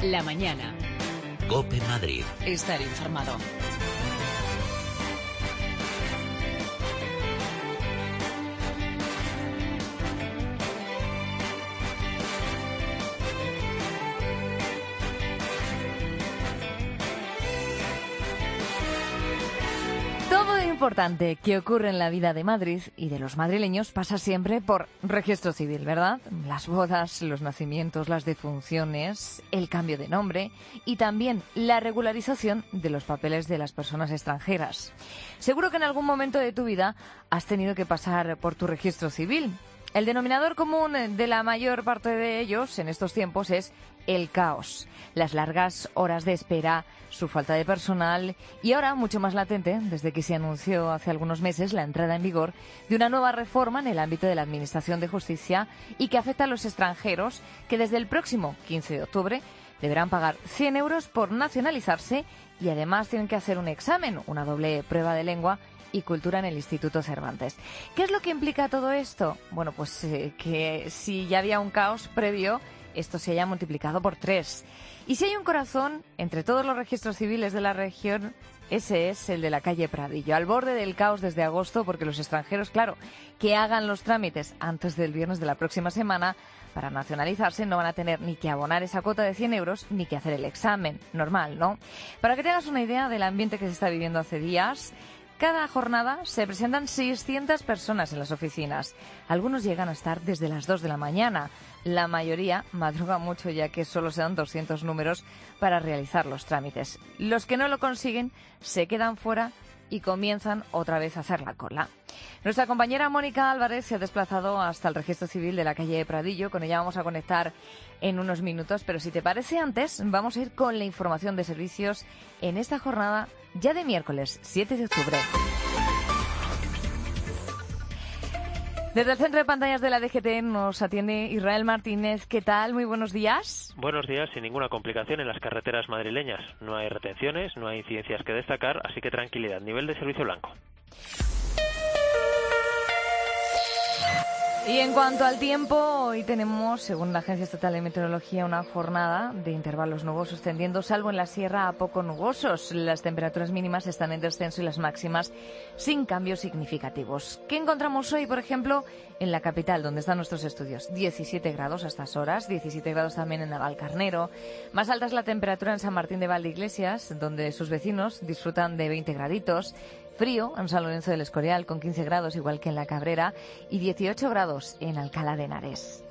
La mañana. COPE Madrid. Estar informado. Todo lo importante que ocurre en la vida de Madrid y de los madrileños pasa siempre por registro civil, ¿verdad? Las bodas, los nacimientos, las defunciones, el cambio de nombre y también la regularización de los papeles de las personas extranjeras. Seguro que en algún momento de tu vida has tenido que pasar por tu registro civil. El denominador común de la mayor parte de ellos en estos tiempos es el caos, las largas horas de espera, su falta de personal y ahora, mucho más latente, desde que se anunció hace algunos meses la entrada en vigor de una nueva reforma en el ámbito de la Administración de Justicia y que afecta a los extranjeros que desde el próximo 15 de octubre deberán pagar 100 euros por nacionalizarse y además tienen que hacer un examen, una doble prueba de lengua y cultura en el Instituto Cervantes. ¿Qué es lo que implica todo esto? Bueno, pues que si ya había un caos previo, esto se haya multiplicado por 3. Y si hay un corazón entre todos los registros civiles de la región, ese es el de la calle Pradillo, al borde del caos desde agosto, porque los extranjeros, claro, que hagan los trámites antes del viernes de la próxima semana para nacionalizarse no van a tener ni que abonar esa cuota de 100 euros ni que hacer el examen. Normal, ¿no? Para que te hagas una idea del ambiente que se está viviendo hace días, cada jornada se presentan 600 personas en las oficinas. Algunos llegan a estar desde las 2 de la mañana. La mayoría madruga mucho, ya que solo se dan 200 números para realizar los trámites. Los que no lo consiguen se quedan fuera y comienzan otra vez a hacer la cola. Nuestra compañera Mónica Álvarez se ha desplazado hasta el registro civil de la calle Pradillo. Con ella vamos a conectar en unos minutos, pero si te parece antes, vamos a ir con la información de servicios en esta jornada ya de miércoles 7 de octubre. Desde el centro de pantallas de la DGT nos atiende Israel Martínez. ¿Qué tal? Muy buenos días. Buenos días, sin ninguna complicación en las carreteras madrileñas. No hay retenciones, no hay incidencias que destacar, así que tranquilidad. Nivel de servicio blanco. Y en cuanto al tiempo, hoy tenemos, según la Agencia Estatal de Meteorología, una jornada de intervalos nubosos tendiendo, salvo en la sierra, a poco nubosos. Las temperaturas mínimas están en descenso y las máximas sin cambios significativos. ¿Qué encontramos hoy, por ejemplo, en la capital, donde están nuestros estudios? 17 grados a estas horas, 17 grados también en Navalcarnero. Más alta es la temperatura en San Martín de Valdeiglesias, donde sus vecinos disfrutan de 20 graditos. Frío en San Lorenzo del Escorial, con 15 grados, igual que en La Cabrera, y 18 grados en Alcalá de Henares.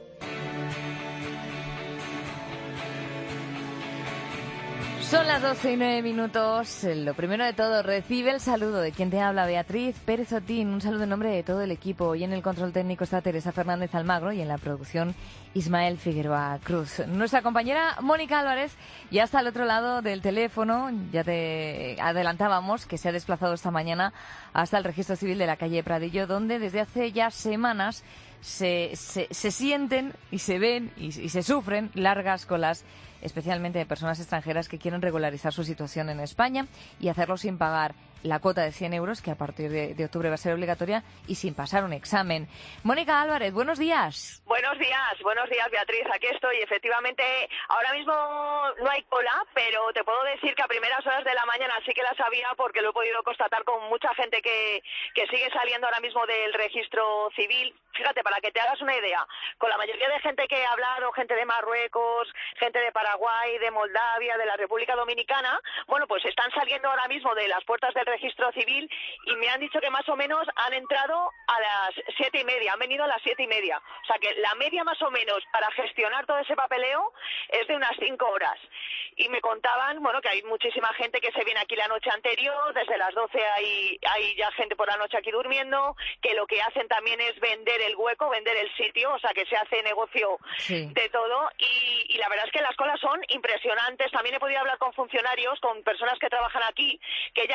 Son las 12:09. Lo primero de todo, recibe el saludo de quien te habla, Beatriz Pérez Otín. Un saludo en nombre de todo el equipo. Y en el control técnico está Teresa Fernández Almagro y en la producción Ismael Figueroa Cruz. Nuestra compañera Mónica Álvarez ya está al otro lado del teléfono. Ya te adelantábamos que se ha desplazado esta mañana hasta el registro civil de la calle Pradillo, donde desde hace ya semanas se sienten y se ven y se sufren largas colas, especialmente de personas extranjeras que quieren regularizar su situación en España y hacerlo sin pagar la cuota de 100 euros, que a partir de octubre va a ser obligatoria, y sin pasar un examen. Mónica Álvarez, buenos días. Buenos días, Beatriz. Aquí estoy. Efectivamente, ahora mismo no hay cola, pero te puedo decir que a primeras horas de la mañana sí que las había, porque lo he podido constatar con mucha gente que sigue saliendo ahora mismo del registro civil. Fíjate, para que te hagas una idea, con la mayoría de gente que he hablado, gente de Marruecos, gente de Paraguay, de Moldavia, de la República Dominicana, bueno, pues están saliendo ahora mismo de las puertas del registro civil y me han dicho que más o menos han entrado a las 7:30, han venido a las 7:30. O sea que la media más o menos para gestionar todo ese papeleo es de unas 5 horas. Y me contaban, bueno, que hay muchísima gente que se viene aquí la noche anterior, desde las 12 hay ya gente por la noche aquí durmiendo, que lo que hacen también es vender el hueco, vender el sitio, o sea que se hace negocio de todo y la verdad es que las colas son impresionantes. También he podido hablar con funcionarios, con personas que trabajan aquí, que ellas entran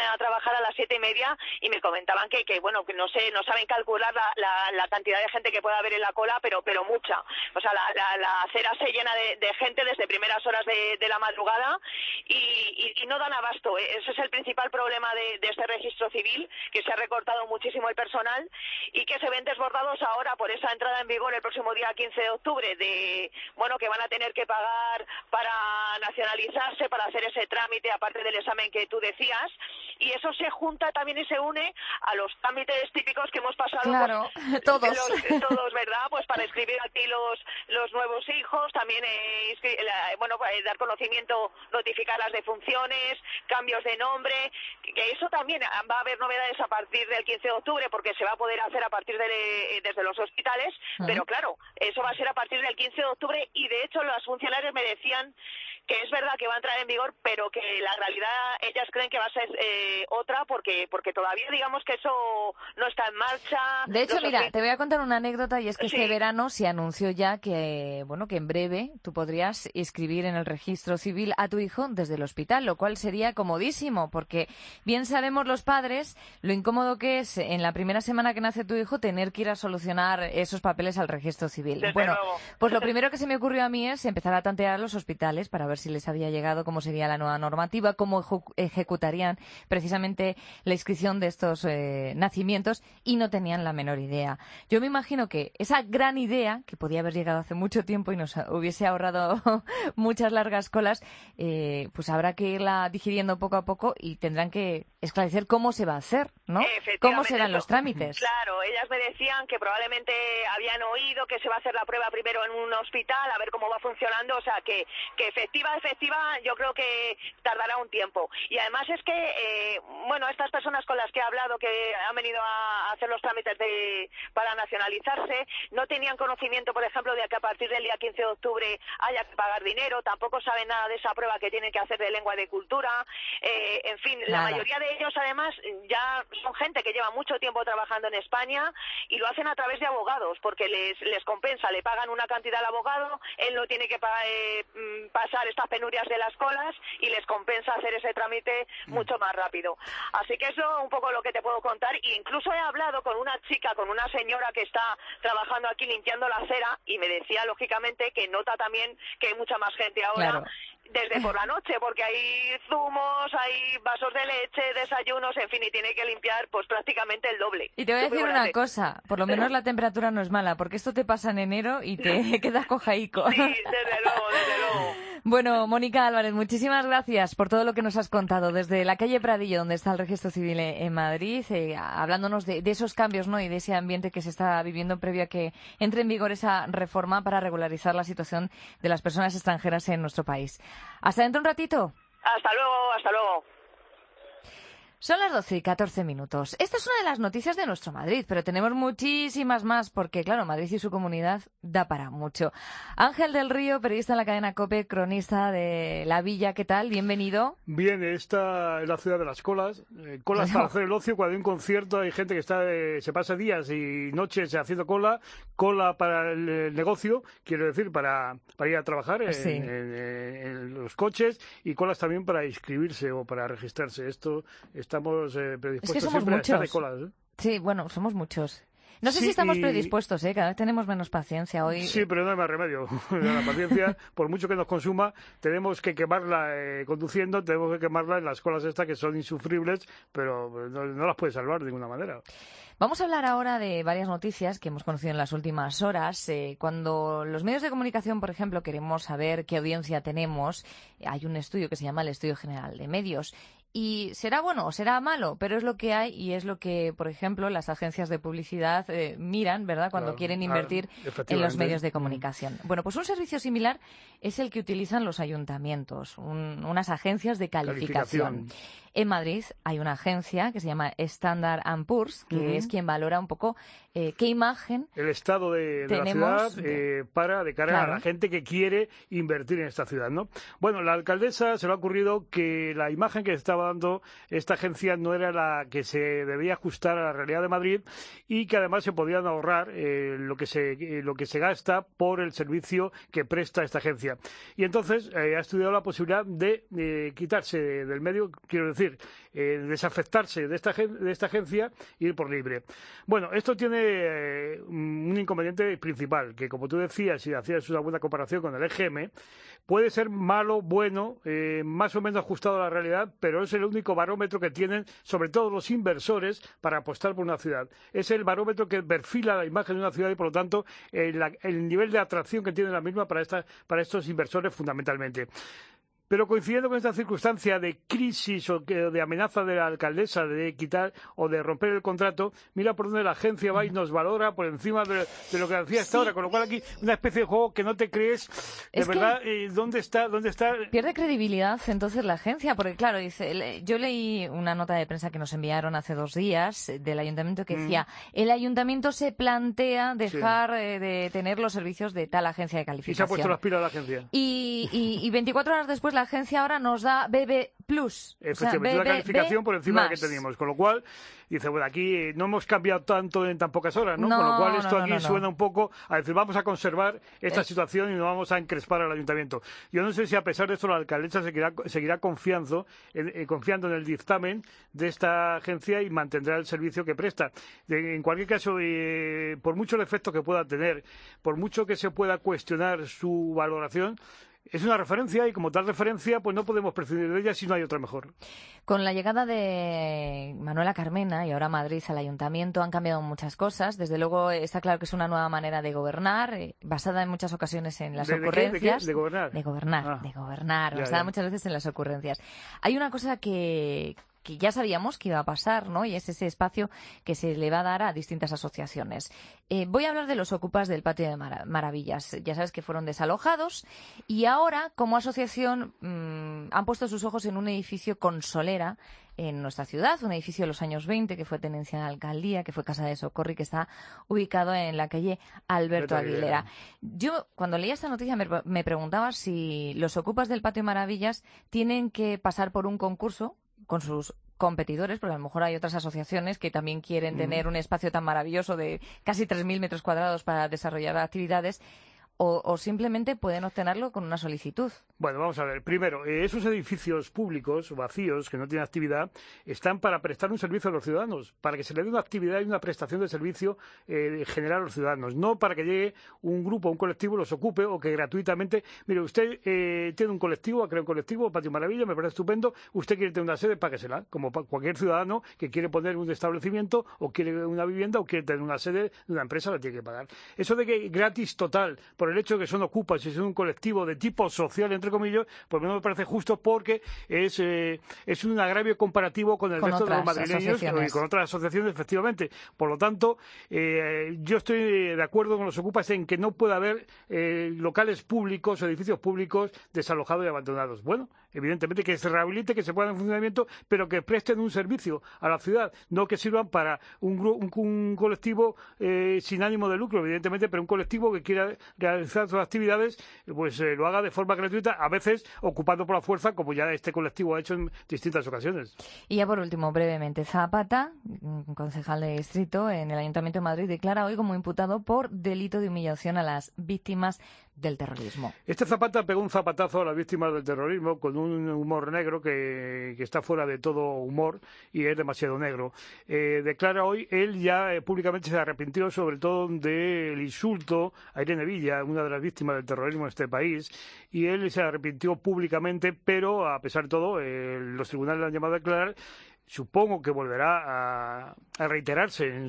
a trabajar a las 7:30 y me comentaban que bueno, que no saben calcular la cantidad de gente que puede haber en la cola, pero mucha. O sea, la acera se llena de gente desde primeras horas de la madrugada y no dan abasto. Ese es el principal problema de este registro civil, que se ha recortado muchísimo el personal y que se ven desbordados ahora por esa entrada en vigor el próximo día 15 de octubre que van a tener que pagar para nacionalizarse, para hacer ese trámite, aparte del examen que tú decías, y eso se junta también y se une a los trámites típicos que hemos pasado. Claro, todos, ¿verdad? Pues para escribir aquí los nuevos hijos, también dar conocimiento, notificar las defunciones, cambios de nombre, que eso también va a haber novedades a partir del 15 de octubre, porque se va a poder hacer a partir desde los hospitales, pero claro, eso va a ser a partir del 15 de octubre y de hecho los funcionarios me decían que es verdad que va a entrar en vigor, pero que la realidad ellas creen que va a ser otra, porque todavía digamos que eso no está en marcha. De hecho, mira, te voy a contar una anécdota, y es que este verano se anunció ya que en breve tú podrías inscribir en el registro civil a tu hijo desde el hospital, lo cual sería comodísimo, porque bien sabemos los padres lo incómodo que es en la primera semana que nace tu hijo tener que ir a solucionar esos papeles al registro civil. Desde luego. Pues lo primero que se me ocurrió a mí es empezar a tantear a los hospitales para ver si les había llegado cómo sería la nueva normativa, cómo ejecutarían precisamente la inscripción de estos nacimientos, y no tenían la menor idea. Yo me imagino que esa gran idea, que podía haber llegado hace mucho tiempo y nos hubiese ahorrado muchas largas colas, pues habrá que irla digiriendo poco a poco y tendrán que esclarecer cómo se va a hacer, ¿no? ¿Cómo serán los trámites? Claro, ellas me decían que probablemente habían oído que se va a hacer la prueba primero en un hospital, a ver cómo va funcionando, o sea, que efectiva, yo creo que tardará un tiempo. Y además es que, estas personas con las que he hablado que han venido a hacer los trámites para nacionalizarse, no tenían conocimiento, por ejemplo, de que a partir del día 15 de octubre haya que pagar dinero, tampoco saben nada de esa prueba que tienen que hacer de lengua y de cultura, en fin, la mayoría de ellos además ya son gente que lleva mucho tiempo trabajando en España y lo hacen a través de abogados, porque les compensa, le pagan una cantidad al abogado, él no tiene que pasar estas penurias de las colas y les compensa hacer ese trámite mucho más rápido. Así que eso un poco lo que te puedo contar. E incluso he hablado con una señora que está trabajando aquí limpiando la acera y me decía lógicamente que nota también que hay mucha más gente ahora. Claro. Desde por la noche, porque hay zumos, hay vasos de leche, desayunos, en fin, y tiene que limpiar pues prácticamente el doble. Y te voy a decir una cosa, por lo menos la temperatura no es mala, porque esto te pasa en enero y te quedas cojaico. Sí, desde luego. Bueno, Mónica Álvarez, muchísimas gracias por todo lo que nos has contado desde la calle Pradillo, donde está el registro civil en Madrid, hablándonos de esos cambios, ¿no?, y de ese ambiente que se está viviendo previo a que entre en vigor esa reforma para regularizar la situación de las personas extranjeras en nuestro país. Hasta dentro un ratito. Hasta luego. Son las 12:14. Esta es una de las noticias de nuestro Madrid, pero tenemos muchísimas más porque, claro, Madrid y su comunidad da para mucho. Ángel del Río, periodista en la cadena COPE, cronista de La Villa, ¿qué tal? Bienvenido. Bien, esta es la ciudad de las colas. Colas para hacer el ocio. Cuando hay un concierto hay gente que se pasa días y noches haciendo cola para el negocio, quiero decir, para ir a trabajar en los coches, y colas también para inscribirse o para registrarse. Estamos predispuestos es que somos siempre muchos. a estar de colas, ¿eh? Sí, bueno, somos muchos. No sé si estamos predispuestos, cada vez tenemos menos paciencia hoy. Sí, pero no hay más remedio. La paciencia, por mucho que nos consuma, tenemos que quemarla conduciendo, tenemos que quemarla en las colas estas que son insufribles, pero no las puedes salvar de ninguna manera. Vamos a hablar ahora de varias noticias que hemos conocido en las últimas horas. Cuando los medios de comunicación, por ejemplo, queremos saber qué audiencia tenemos, hay un estudio que se llama el Estudio General de Medios. Y será bueno o será malo, pero es lo que hay y es lo que, por ejemplo, las agencias de publicidad miran, ¿verdad?, cuando quieren invertir en los medios de comunicación. Bueno, pues un servicio similar es el que utilizan los ayuntamientos, unas agencias de calificación. En Madrid hay una agencia que se llama Standard & Poor's, que es quien valora un poco qué imagen el estado de la ciudad de cara a la gente que quiere invertir en esta ciudad, ¿no? Bueno, la alcaldesa se le ha ocurrido que la imagen que estaba estaba dando esta agencia no era la que se debía ajustar a la realidad de Madrid y que además se podían ahorrar lo que se gasta por el servicio que presta esta agencia. Y entonces ha estudiado la posibilidad de quitarse del medio, quiero decir, desafectarse de esta agencia e ir por libre. Bueno, esto tiene un inconveniente principal, que como tú decías, si hacías una buena comparación con el EGM, puede ser malo, bueno, más o menos ajustado a la realidad, pero es el único barómetro que tienen, sobre todo los inversores, para apostar por una ciudad. Es el barómetro que perfila la imagen de una ciudad y, por lo tanto, el nivel de atracción que tiene la misma para estos inversores fundamentalmente. Pero coincidiendo con esta circunstancia de crisis o de amenaza de la alcaldesa de quitar o de romper el contrato, mira por dónde la agencia va y nos valora por encima de lo que hacía hasta ahora. Con lo cual aquí una especie de juego que no te crees de verdad dónde está. Pierde credibilidad entonces la agencia, porque claro, yo leí una nota de prensa que nos enviaron hace 2 días del ayuntamiento que decía, el ayuntamiento se plantea dejar de tener los servicios de tal agencia de calificación. Y se ha puesto las pilas a la agencia. Y 24 horas después la agencia ahora nos da BB+. Efectivamente, una calificación por encima de la que teníamos. Con lo cual, dice, bueno, aquí no hemos cambiado tanto en tan pocas horas, ¿no? Con lo cual esto aquí suena un poco a decir, vamos a conservar esta situación y no vamos a encrespar al ayuntamiento. Yo no sé si a pesar de esto la alcaldesa seguirá confiando en el dictamen de esta agencia y mantendrá el servicio que presta. En cualquier caso, por mucho el efecto que pueda tener, por mucho que se pueda cuestionar su valoración, es una referencia y como tal referencia pues no podemos prescindir de ella si no hay otra mejor. Con la llegada de Manuela Carmena y ahora Madrid al ayuntamiento han cambiado muchas cosas. Desde luego está claro que es una nueva manera de gobernar, basada en muchas ocasiones en las ocurrencias. ¿De gobernar? De gobernar, basada muchas veces en las ocurrencias. Hay una cosa que ya sabíamos que iba a pasar, ¿no? Y es ese espacio que se le va a dar a distintas asociaciones. Voy a hablar de los ocupas del Patio de Maravillas. Ya sabes que fueron desalojados y ahora, como asociación, han puesto sus ojos en un edificio con solera en nuestra ciudad, un edificio de los años 20 que fue tenencia de la alcaldía, que fue Casa de Socorro y que está ubicado en la calle Alberto Aguilera. Yo, cuando leía esta noticia, me preguntaba si los ocupas del Patio de Maravillas tienen que pasar por un concurso con sus competidores, porque a lo mejor hay otras asociaciones que también quieren tener un espacio tan maravilloso de casi 3.000 metros cuadrados para desarrollar actividades, o simplemente pueden obtenerlo con una solicitud. Bueno, vamos a ver. Primero, esos edificios públicos vacíos que no tienen actividad están para prestar un servicio a los ciudadanos, para que se le dé una actividad y una prestación de servicio general a los ciudadanos, no para que llegue un grupo, un colectivo, los ocupe o que gratuitamente. Mire, usted tiene un colectivo, ha creado un colectivo, Patio Maravilla, me parece estupendo, usted quiere tener una sede, páguesela, como cualquier ciudadano que quiere poner un establecimiento o quiere una vivienda o quiere tener una sede de una empresa, la tiene que pagar. Eso de que gratis total, por el hecho de que son ocupas y son un colectivo de tipo social, entre comillas, pues no me parece justo porque es un agravio comparativo con el resto de los madrileños y con otras asociaciones, efectivamente. Por lo tanto, yo estoy de acuerdo con los ocupas en que no puede haber locales públicos o edificios públicos desalojados y abandonados. Bueno, evidentemente que se rehabilite, que se pongan en funcionamiento, pero que presten un servicio a la ciudad, no que sirvan para un colectivo sin ánimo de lucro, evidentemente, pero un colectivo que quiera realizar sus actividades, pues lo haga de forma gratuita, a veces ocupando por la fuerza, como ya este colectivo ha hecho en distintas ocasiones. Y ya por último, brevemente, Zapata, concejal de distrito en el Ayuntamiento de Madrid, declara hoy como imputado por delito de humillación a las víctimas del terrorismo. Este Zapata pegó un zapatazo a las víctimas del terrorismo con un humor negro que está fuera de todo humor y es demasiado negro. Declara hoy, él ya públicamente se arrepintió sobre todo del insulto a Irene Villa, una de las víctimas del terrorismo en este país, y él se arrepintió públicamente, pero a pesar de todo, los tribunales le han llamado a declarar. Supongo que volverá a reiterarse en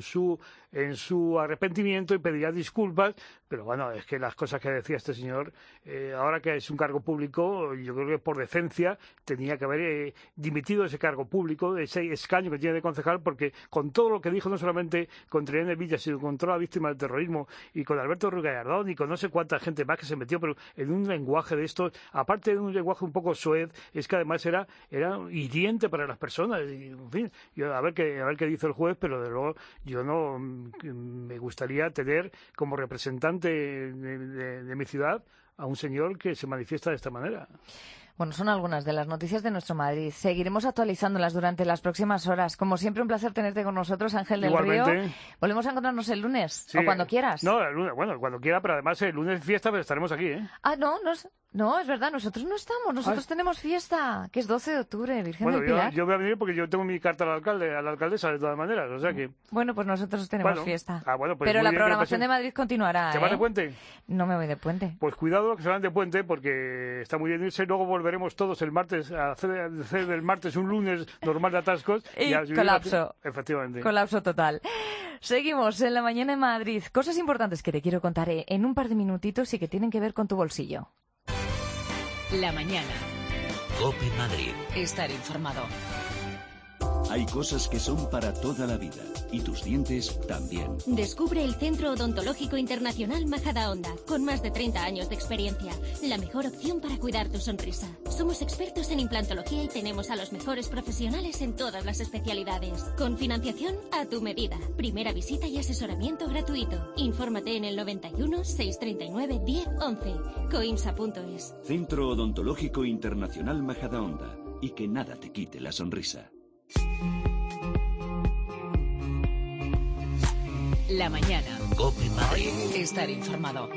su arrepentimiento y pedirá disculpas, pero bueno, es que las cosas que decía este señor, ahora que es un cargo público, yo creo que por decencia tenía que haber dimitido ese cargo público, ese escaño que tiene de concejal, porque con todo lo que dijo, no solamente contra Irene Villa, sino contra la víctima del terrorismo y con Alberto Ruiz Gallardón y con no sé cuánta gente más que se metió, pero en un lenguaje de estos, aparte de un lenguaje un poco soez, es que además era hiriente para las personas. Y, en fin, a ver qué dice el juez, pero de luego yo no me gustaría tener como representante de mi ciudad a un señor que se manifiesta de esta manera. Bueno, son algunas de las noticias de nuestro Madrid. Seguiremos actualizándolas durante las próximas horas. Como siempre, un placer tenerte con nosotros, Ángel del Río. Volvemos a encontrarnos el lunes, o cuando quieras. No, el lunes, bueno, cuando quiera, pero además el lunes es fiesta, pero estaremos aquí, ¿eh? No, es verdad, nosotros no estamos, nosotros tenemos fiesta, que es 12 de octubre, Virgen del Pilar. Yo voy a venir porque yo tengo mi carta al alcalde, a la alcaldesa, de todas maneras, o sea que... Bueno, pues nosotros tenemos fiesta. Pues pero la programación de Madrid continuará, ¿Se va de puente? No me voy de puente. Pues cuidado que se van de puente, porque está muy bien irse, y luego volveremos todos el martes, a hacer del martes un lunes normal de atascos. Y colapso. Efectivamente. Colapso total. Seguimos en La Mañana en Madrid. Cosas importantes que te quiero contar en un par de minutitos y que tienen que ver con tu bolsillo. La mañana. COPE Madrid. Estar informado. Hay cosas que son para toda la vida y tus dientes también. Descubre el Centro Odontológico Internacional Majadahonda, con más de 30 años de experiencia. La mejor opción para cuidar tu sonrisa. Somos expertos en implantología y tenemos a los mejores profesionales en todas las especialidades. Con financiación a tu medida. Primera visita y asesoramiento gratuito. Infórmate en el 91 639 10 11. coimsa.es. Centro Odontológico Internacional Majadahonda. Y que nada te quite la sonrisa. La mañana. COPE Madrid. Estar informado.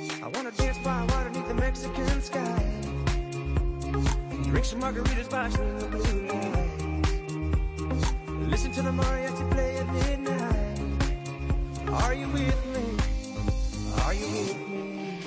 Listen to the mariachi play at midnight. Are you with me? Are you with me?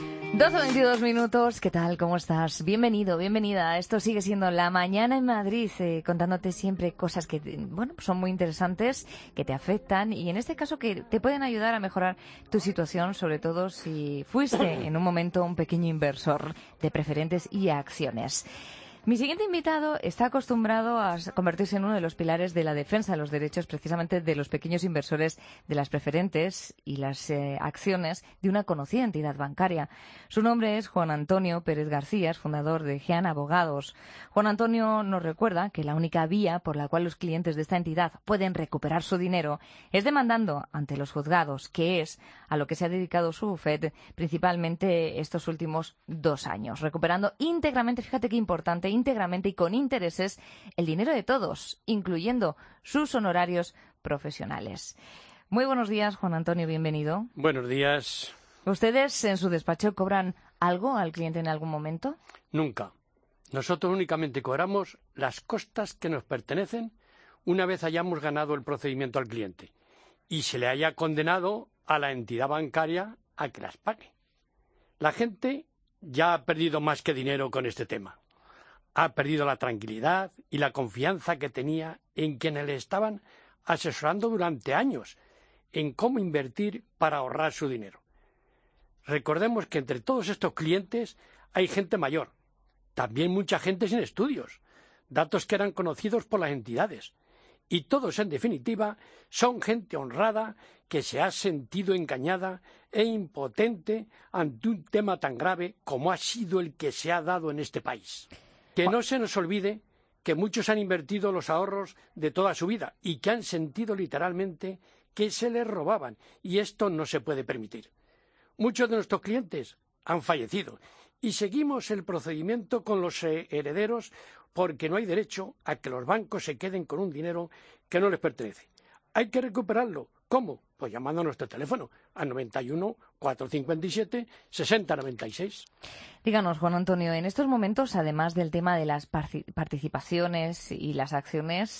12:22 minutos, ¿qué tal? ¿Cómo estás? Bienvenido, bienvenida. Esto sigue siendo La Mañana en Madrid, contándote siempre cosas que, son muy interesantes, que te afectan y en este caso que te pueden ayudar a mejorar tu situación, sobre todo si fuiste en un momento un pequeño inversor de preferentes y acciones. Mi siguiente invitado está acostumbrado a convertirse en uno de los pilares de la defensa de los derechos precisamente de los pequeños inversores de las preferentes y las acciones de una conocida entidad bancaria. Su nombre es Juan Antonio Pérez García, fundador de GEAN Abogados. Juan Antonio nos recuerda que la única vía por la cual los clientes de esta entidad pueden recuperar su dinero es demandando ante los juzgados, que es a lo que se ha dedicado su bufete principalmente estos últimos 2 años, recuperando íntegramente, fíjate qué importante, íntegramente y con intereses el dinero de todos, incluyendo sus honorarios profesionales. Muy buenos días, Juan Antonio, bienvenido. Buenos días. ¿Ustedes en su despacho cobran algo al cliente en algún momento? Nunca. Nosotros únicamente cobramos las costas que nos pertenecen una vez hayamos ganado el procedimiento al cliente y se le haya condenado a la entidad bancaria a que las pague. La gente ya ha perdido más que dinero con este tema. Ha perdido la tranquilidad y la confianza que tenía en quienes le estaban asesorando durante años en cómo invertir para ahorrar su dinero. Recordemos que entre todos estos clientes hay gente mayor, también mucha gente sin estudios, datos que eran conocidos por las entidades, y todos, en definitiva, son gente honrada que se ha sentido engañada e impotente ante un tema tan grave como ha sido el que se ha dado en este país. Que no se nos olvide que muchos han invertido los ahorros de toda su vida y que han sentido literalmente que se les robaban, y esto no se puede permitir. Muchos de nuestros clientes han fallecido y seguimos el procedimiento con los herederos porque no hay derecho a que los bancos se queden con un dinero que no les pertenece. Hay que recuperarlo. ¿Cómo? Pues llamando a nuestro teléfono al 91 457 6096. Díganos, Juan Antonio, en estos momentos, además del tema de las participaciones y las acciones,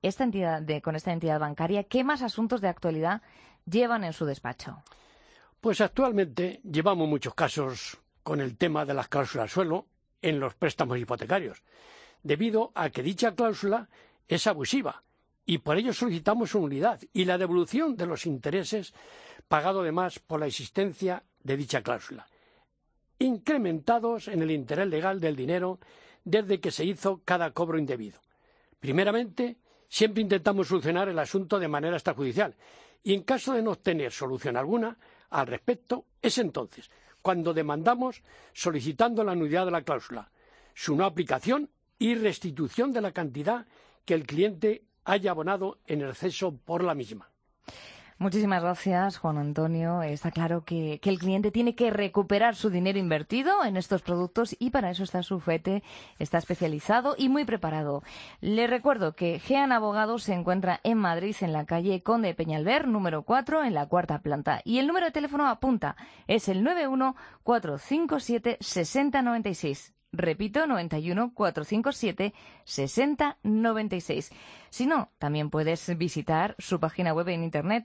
con esta entidad bancaria, ¿qué más asuntos de actualidad llevan en su despacho? Pues actualmente llevamos muchos casos con el tema de las cláusulas suelo en los préstamos hipotecarios, debido a que dicha cláusula es abusiva. Y por ello solicitamos su nulidad y la devolución de los intereses pagados además por la existencia de dicha cláusula, incrementados en el interés legal del dinero desde que se hizo cada cobro indebido. Primeramente, siempre intentamos solucionar el asunto de manera extrajudicial y en caso de no obtener solución alguna al respecto, es entonces cuando demandamos solicitando la nulidad de la cláusula, su no aplicación y restitución de la cantidad que el cliente haya abonado en exceso por la misma. Muchísimas gracias, Juan Antonio. Está claro que el cliente tiene que recuperar su dinero invertido en estos productos y para eso está su bufete, está especializado y muy preparado. Le recuerdo que Gean Abogados se encuentra en Madrid, en la calle Conde de Peñalver, número 4, en la 4ª planta. Y el número de teléfono apunta, es el 91 457 6096. Repito, 91 457 6096. Si no, también puedes visitar su página web en internet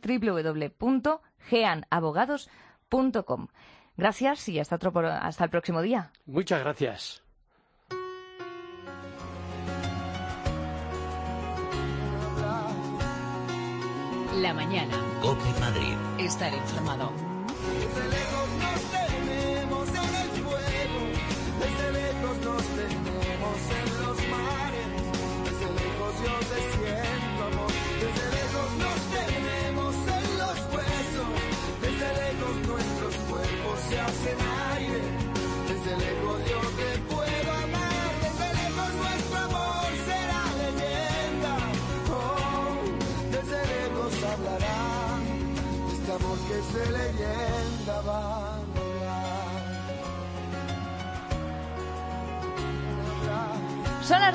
www.geanabogados.com. Gracias y hasta el próximo día. Muchas gracias. La mañana. COPE Madrid. Estar informado. Desde lejos nos tenemos en el fuego, desde lejos nos tenemos en los mares, desde lejos yo te siento amor, desde lejos nos tenemos en los huesos, desde lejos nuestros cuerpos se hacen aire, desde lejos yo te puedo amar, desde lejos nuestro amor será leyenda, oh, desde lejos hablarán de este amor que es de leyenda va a Son las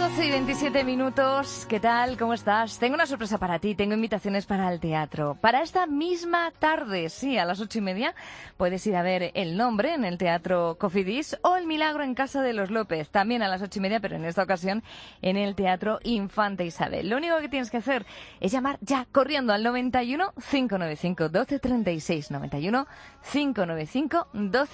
12:27. ¿Qué tal? ¿Cómo estás? Tengo una sorpresa para ti. Tengo invitaciones para el teatro. Para esta misma tarde, sí, a las 8:30, puedes ir a ver El Nombre en el Teatro Cofidis o El Milagro en Casa de los López, también a las 8:30, pero en esta ocasión en el Teatro Infanta Isabel. Lo único que tienes que hacer es llamar ya corriendo al 91 595 1236. 91 595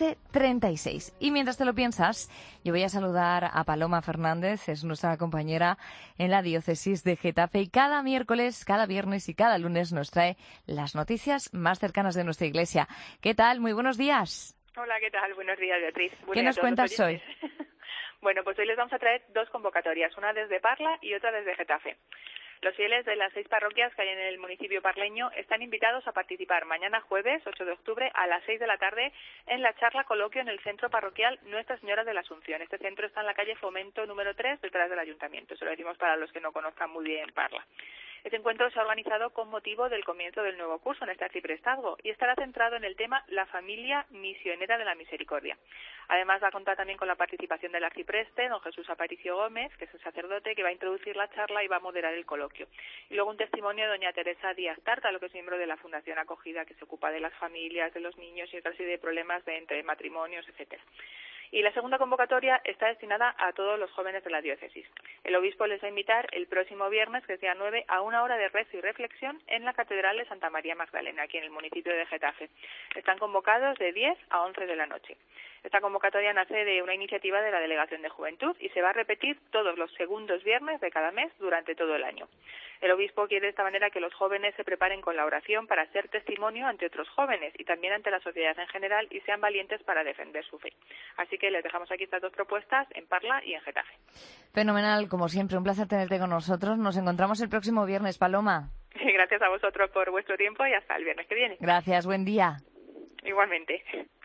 1236. Y mientras te lo piensas, yo voy a saludar a Paloma Fernández, es nuestra compañera en la diócesis de Getafe y cada miércoles, cada viernes y cada lunes nos trae las noticias más cercanas de nuestra iglesia. ¿Qué tal? Muy buenos días. Hola, ¿qué tal? Buenos días, Beatriz. ¿Qué nos cuentas hoy? Bueno, pues hoy les vamos a traer 2 convocatorias, una desde Parla y otra desde Getafe. Los fieles de las 6 parroquias que hay en el municipio parleño están invitados a participar mañana jueves 8 de octubre a las 6 de la tarde en la charla coloquio en el centro parroquial Nuestra Señora de la Asunción. Este centro está en la calle Fomento número 3, detrás del ayuntamiento. Se lo decimos para los que no conozcan muy bien Parla. Este encuentro se ha organizado con motivo del comienzo del nuevo curso en este arciprestazgo y estará centrado en el tema La familia misionera de la misericordia. Además va a contar también con la participación del arcipreste, don Jesús Aparicio Gómez, que es el sacerdote que va a introducir la charla y va a moderar el coloquio. Y luego un testimonio de doña Teresa Díaz Tártalo, que es miembro de la Fundación Acogida, que se ocupa de las familias, de los niños y otra serie de problemas entre matrimonios, etcétera. Y la segunda convocatoria está destinada a todos los jóvenes de la diócesis. El obispo les va a invitar el próximo viernes, que es día 9, a una hora de rezo y reflexión en la Catedral de Santa María Magdalena, aquí en el municipio de Getafe. Están convocados de 10 a 11 de la noche. Esta convocatoria nace de una iniciativa de la Delegación de Juventud y se va a repetir todos los segundos viernes de cada mes durante todo el año. El obispo quiere de esta manera que los jóvenes se preparen con la oración para ser testimonio ante otros jóvenes y también ante la sociedad en general y sean valientes para defender su fe. Así que les dejamos aquí estas 2 propuestas en Parla y en Getafe. Fenomenal, como siempre, un placer tenerte con nosotros. Nos encontramos el próximo viernes, Paloma. Gracias a vosotros por vuestro tiempo y hasta el viernes que viene. Gracias, buen día. Igualmente.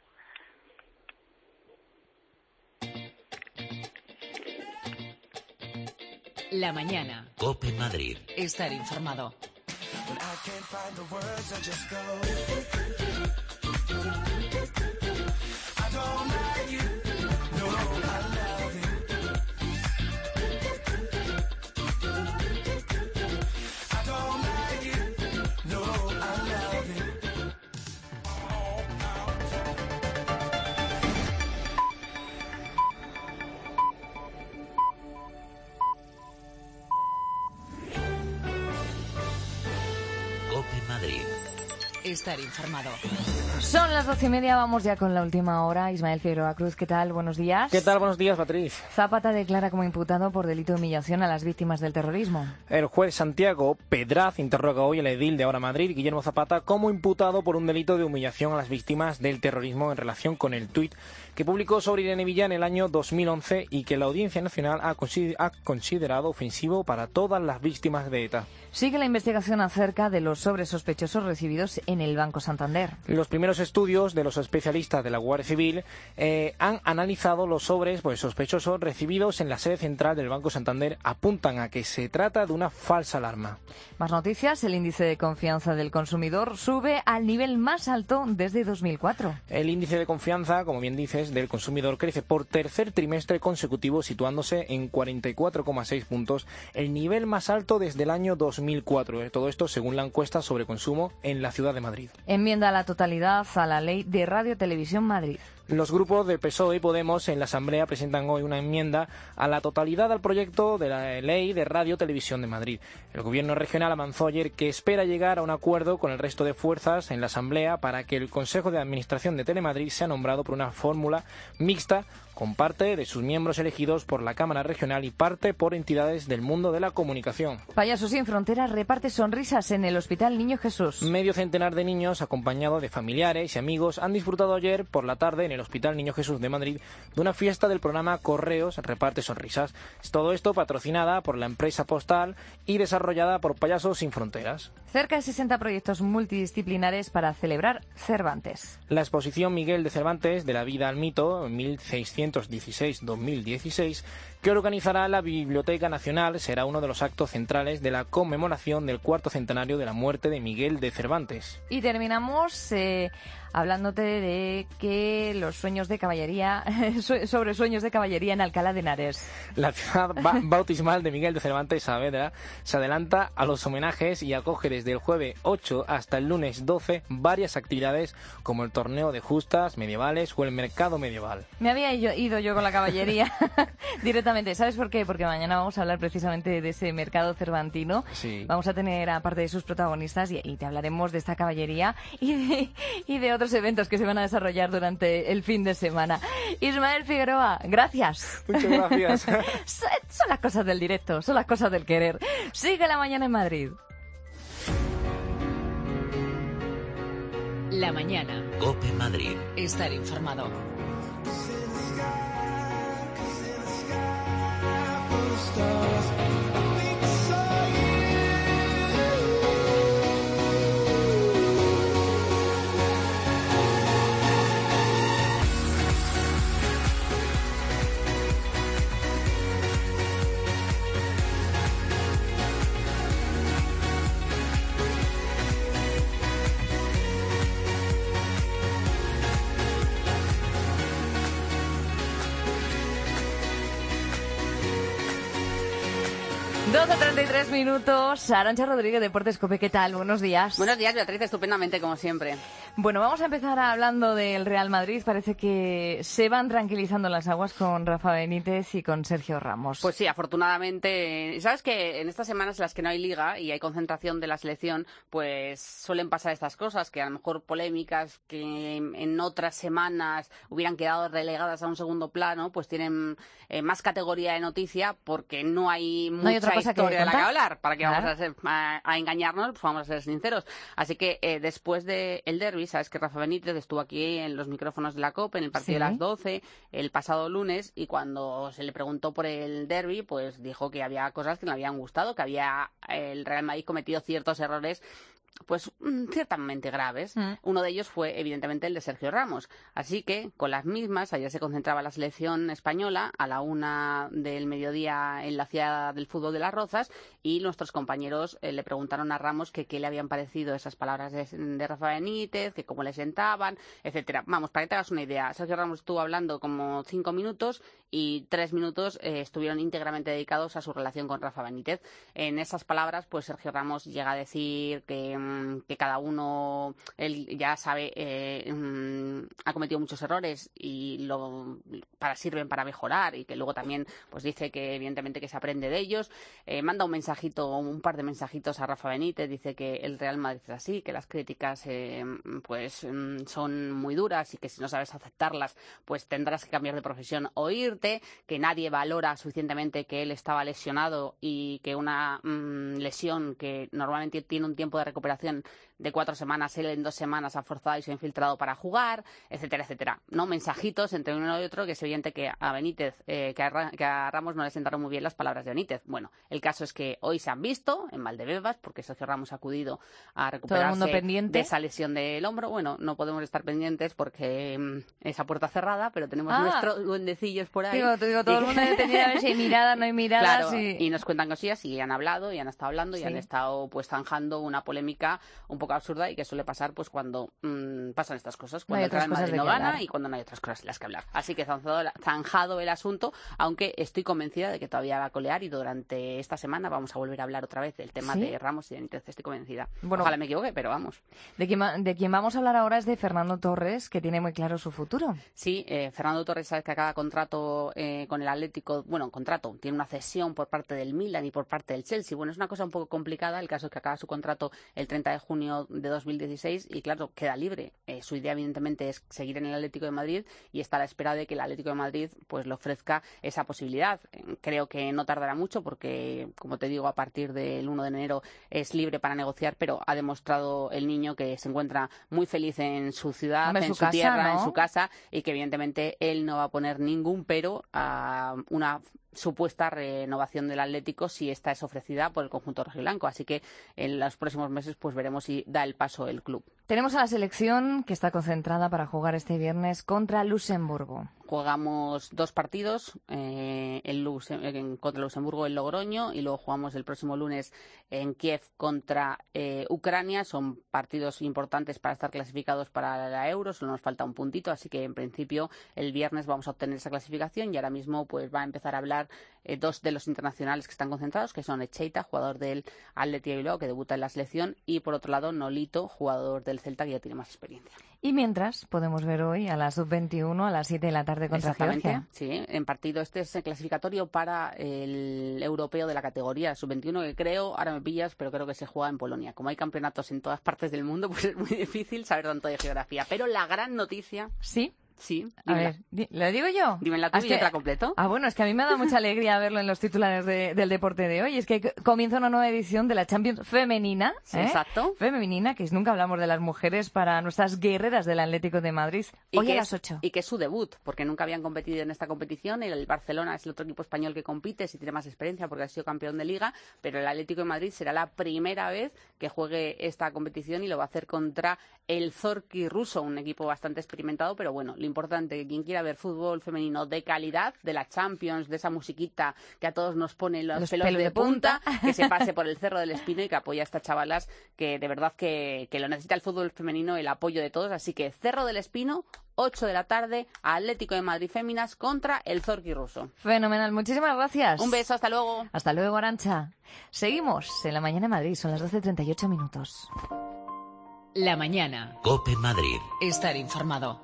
La mañana. COPE Madrid. Estar informado. COPE Madrid. Estar informado. Son las 12:30, vamos ya con la última hora. Ismael Figueroa Cruz, ¿qué tal? Buenos días. ¿Qué tal? Buenos días, Beatriz. Zapata declara como imputado por delito de humillación a las víctimas del terrorismo. El juez Santiago Pedraz interroga hoy al edil de Ahora Madrid, Guillermo Zapata, como imputado por un delito de humillación a las víctimas del terrorismo en relación con el tuit que publicó sobre Irene Villa en el año 2011 y que la Audiencia Nacional ha considerado ofensivo para todas las víctimas de ETA. Sigue la investigación acerca de los sobres sospechosos recibidos en el el Banco Santander. Los primeros estudios de los especialistas de la Guardia Civil han analizado los sobres sospechosos recibidos en la sede central del Banco Santander. Apuntan a que se trata de una falsa alarma. Más noticias. El índice de confianza del consumidor sube al nivel más alto desde 2004. El índice de confianza, como bien dices, del consumidor crece por tercer trimestre consecutivo, situándose en 44,6 puntos, el nivel más alto desde el año 2004. Todo esto según la encuesta sobre consumo en la ciudad de Madrid. Enmienda a la totalidad a la Ley de Radio Televisión Madrid. Los grupos de PSOE y Podemos en la Asamblea presentan hoy una enmienda a la totalidad al proyecto de la Ley de Radio Televisión de Madrid. El Gobierno regional avanzó ayer que espera llegar a un acuerdo con el resto de fuerzas en la Asamblea para que el Consejo de Administración de Telemadrid sea nombrado por una fórmula mixta con parte de sus miembros elegidos por la Cámara Regional y parte por entidades del mundo de la comunicación. Payasos Sin Fronteras reparte sonrisas en el Hospital Niño Jesús. Medio centenar de niños, acompañados de familiares y amigos, han disfrutado ayer por la tarde en el Hospital Niño Jesús de Madrid de una fiesta del programa Correos Reparte Sonrisas. Todo esto patrocinada por la empresa postal y desarrollada por Payasos Sin Fronteras. Cerca de 60 proyectos multidisciplinares para celebrar Cervantes. La exposición Miguel de Cervantes, de la vida al mito, 1616-2016, que organizará la Biblioteca Nacional, será uno de los actos centrales de la conmemoración del cuarto centenario de la muerte de Miguel de Cervantes. Y terminamos hablándote de que los sueños de caballería, sobre sueños de caballería en Alcalá de Henares. La ciudad bautismal de Miguel de Cervantes Saavedra se adelanta a los homenajes y acoge desde el jueves 8 hasta el lunes 12 varias actividades como el torneo de justas medievales o el mercado medieval. Me había ido yo con la caballería directamente. ¿Sabes por qué? Porque mañana vamos a hablar precisamente de ese mercado cervantino. Sí. Vamos a tener a parte de sus protagonistas y te hablaremos de esta caballería y de otros eventos que se van a desarrollar durante el fin de semana. Ismael Figueroa, gracias. Muchas gracias. Son las cosas del directo, son las cosas del querer. Sigue la mañana en Madrid. La mañana. COPE Madrid. Estar informado. Minutos. Arantxa Rodríguez, Deportes COPE, ¿qué tal? Buenos días. Buenos días, Beatriz, estupendamente, como siempre. Bueno, vamos a empezar hablando del Real Madrid. Parece que se van tranquilizando las aguas con Rafa Benítez y con Sergio Ramos. Pues sí, afortunadamente. Sabes que en estas semanas en las que no hay liga y hay concentración de la selección, pues suelen pasar estas cosas, que a lo mejor polémicas que en otras semanas hubieran quedado relegadas a un segundo plano, pues tienen más categoría de noticia porque no hay mucha otra cosa historia de la que hablar. ¿Para qué Claro. vamos a engañarnos? Pues vamos a ser sinceros. Así que después del derbi, sabes que Rafa Benítez estuvo aquí en los micrófonos de la COPE en el partido Sí. de las 12 el pasado lunes, y cuando se le preguntó por el derbi, pues dijo que había cosas que no le habían gustado, que había el Real Madrid cometido ciertos errores pues ciertamente graves. Uno de ellos fue evidentemente el de Sergio Ramos. Así que con las mismas, ayer se concentraba la selección española a la 1 del mediodía en la ciudad del fútbol de Las Rozas, y nuestros compañeros le preguntaron a Ramos que qué le habían parecido esas palabras de Rafa Benítez, que cómo le sentaban, etcétera. Vamos, para que te hagas una idea, Sergio Ramos estuvo hablando como 5 minutos y 3 minutos estuvieron íntegramente dedicados a su relación con Rafa Benítez. En esas palabras, pues Sergio Ramos llega a decir que cada uno, él ya sabe, ha cometido muchos errores y sirven para mejorar, y que luego también pues dice que evidentemente que se aprende de ellos. Manda un par de mensajitos a Rafa Benítez, dice que el Real Madrid es así, que las críticas son muy duras y que si no sabes aceptarlas pues tendrás que cambiar de profesión o irte, que nadie valora suficientemente que él estaba lesionado y que una lesión que normalmente tiene un tiempo de recuperación de 4 semanas, él en 2 semanas ha forzado y se ha infiltrado para jugar, etcétera, etcétera. ¿No? Mensajitos entre uno y otro, que es evidente que a Benítez, que a Ramos no le sentaron muy bien las palabras de Benítez. Bueno, el caso es que hoy se han visto en Valdebebas, porque Sergio Ramos ha acudido a recuperarse de esa lesión del hombro. Bueno, no podemos estar pendientes porque es a puerta cerrada, pero tenemos nuestros duendecillos por ahí. Digo, todo el mundo tenía a ver si hay mirada, no hay miradas. Claro, y nos cuentan cosillas y han hablado y han estado hablando y han estado pues zanjando una polémica un poco absurda y que suele pasar pues cuando pasan estas cosas, cuando el Real Madrid no gana y cuando no hay otras cosas de las que hablar. Así que zanjado el asunto, aunque estoy convencida de que todavía va a colear y durante esta semana vamos a volver a hablar otra vez del tema de Ramos y de Benítez, estoy convencida. Bueno, ojalá me equivoque, pero vamos. De quien vamos a hablar ahora es de Fernando Torres, que tiene muy claro su futuro. Sí, Fernando Torres, sabes que acaba contrato con el Atlético, tiene una cesión por parte del Milan y por parte del Chelsea. Bueno, es una cosa un poco complicada, el caso es que acaba su contrato el 30 de junio de 2016 y claro, queda libre. Su idea evidentemente es seguir en el Atlético de Madrid y está a la espera de que el Atlético de Madrid pues le ofrezca esa posibilidad. Creo que no tardará mucho porque, como te digo, a partir del 1 de enero es libre para negociar, pero ha demostrado el niño que se encuentra muy feliz en su ciudad, en su tierra, en su casa, y que evidentemente él no va a poner ningún pero a una supuesta renovación del Atlético si esta es ofrecida por el conjunto rojiblanco. Así que en los próximos meses pues veremos si da el paso el club. Tenemos a la selección que está concentrada para jugar este viernes contra Luxemburgo. Jugamos 2 partidos, contra Luxemburgo en Logroño y luego jugamos el próximo lunes en Kiev contra Ucrania. Son partidos importantes para estar clasificados para la Euro, solo nos falta un puntito, así que en principio el viernes vamos a obtener esa clasificación y ahora mismo pues va a empezar a hablar 2 de los internacionales que están concentrados, que son Echeita, jugador del Athletic de Bilbao, que debuta en la selección, y por otro lado Nolito, jugador del Celta, que ya tiene más experiencia. Y mientras, podemos ver hoy a la sub-21 a las 7 de la tarde contra Georgia. Sí, en partido este es el clasificatorio para el europeo de la categoría sub-21, que creo, ahora me pillas, pero creo que se juega en Polonia. Como hay campeonatos en todas partes del mundo, pues es muy difícil saber tanto de geografía. Pero la gran noticia... Sí. Sí. A ver, ¿lo digo yo? Dímela tú y yo te la completo. Bueno, es que a mí me da mucha alegría verlo en los titulares del deporte de hoy. Es que comienza una nueva edición de la Champions femenina. Sí, exacto. Femenina, que nunca hablamos de las mujeres, para nuestras guerreras del Atlético de Madrid. Hoy a las 8. Y que es su debut, porque nunca habían competido en esta competición. El Barcelona es el otro equipo español que compite, si tiene más experiencia porque ha sido campeón de Liga, pero el Atlético de Madrid será la primera vez que juegue esta competición y lo va a hacer contra el Zorki ruso, un equipo bastante experimentado, pero bueno, lo importante, quien quiera ver fútbol femenino de calidad, de la Champions, de esa musiquita que a todos nos pone los pelos de punta, que se pase por el Cerro del Espino y que apoye a estas chavalas que de verdad que lo necesita el fútbol femenino, el apoyo de todos. Así que Cerro del Espino, 8 de la tarde, Atlético de Madrid Féminas contra el Zorki ruso. Fenomenal, muchísimas gracias. Un beso, hasta luego. Hasta luego, Arantxa. Seguimos en La Mañana en Madrid, son las 12:38 minutos. La mañana. COPE Madrid. Estar informado.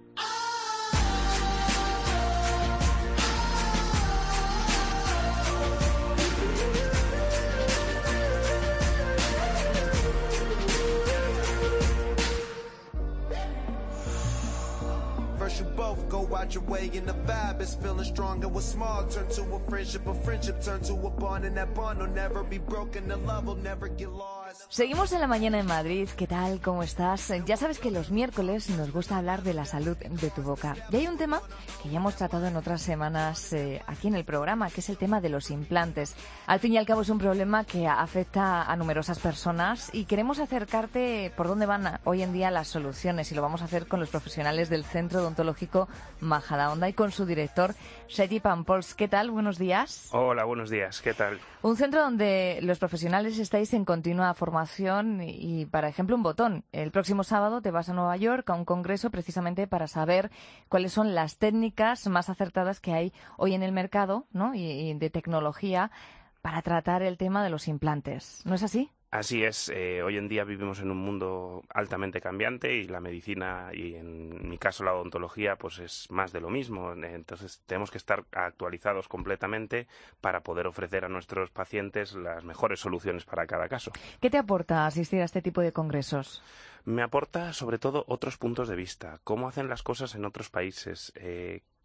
You both go out your way and the vibe is feeling strong, and what's small turn to a friendship turn to a bond, and that bond will never be broken, the love will never get lost. Seguimos en La Mañana en Madrid. ¿Qué tal? ¿Cómo estás? Ya sabes que los miércoles nos gusta hablar de la salud de tu boca. Y hay un tema que ya hemos tratado en otras semanas aquí en el programa, que es el tema de los implantes. Al fin y al cabo es un problema que afecta a numerosas personas y queremos acercarte por dónde van hoy en día las soluciones, y lo vamos a hacer con los profesionales del Centro Odontológico Majadahonda y con su director, Sergi Pampols. ¿Qué tal? Buenos días. Hola, buenos días. ¿Qué tal? Un centro donde los profesionales estáis en continua formación y, por ejemplo, un botón. El próximo sábado te vas a Nueva York a un congreso precisamente para saber cuáles son las técnicas más acertadas que hay hoy en el mercado, ¿no? y de tecnología para tratar el tema de los implantes. ¿No es así? Así es. Hoy en día vivimos en un mundo altamente cambiante y la medicina, y en mi caso la odontología, pues es más de lo mismo. Entonces tenemos que estar actualizados completamente para poder ofrecer a nuestros pacientes las mejores soluciones para cada caso. ¿Qué te aporta asistir a este tipo de congresos? Me aporta sobre todo otros puntos de vista, cómo hacen las cosas en otros países,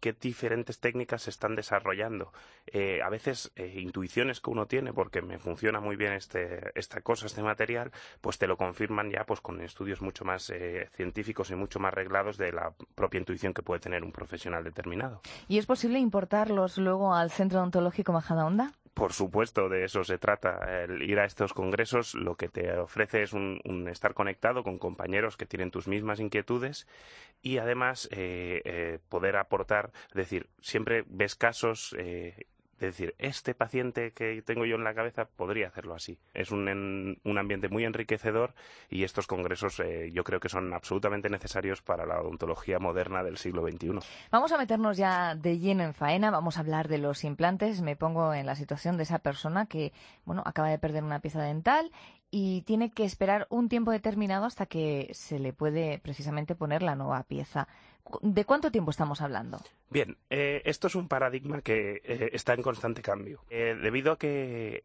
qué diferentes técnicas se están desarrollando. A veces intuiciones que uno tiene, porque me funciona muy bien este material, pues te lo confirman ya pues con estudios mucho más científicos y mucho más reglados de la propia intuición que puede tener un profesional determinado. ¿Y es posible importarlos luego al Centro Odontológico Majadahonda? Por supuesto, de eso se trata. El ir a estos congresos lo que te ofrece es un estar conectado con compañeros que tienen tus mismas inquietudes y además poder aportar, es decir, siempre ves casos de decir, este paciente que tengo yo en la cabeza podría hacerlo así. Es un ambiente muy enriquecedor y estos congresos yo creo que son absolutamente necesarios para la odontología moderna del siglo XXI. Vamos a meternos ya de lleno en faena, vamos a hablar de los implantes. Me pongo en la situación de esa persona que, bueno, acaba de perder una pieza dental y tiene que esperar un tiempo determinado hasta que se le puede precisamente poner la nueva pieza. ¿De cuánto tiempo estamos hablando? Bien, esto es un paradigma que está en constante cambio. Debido a que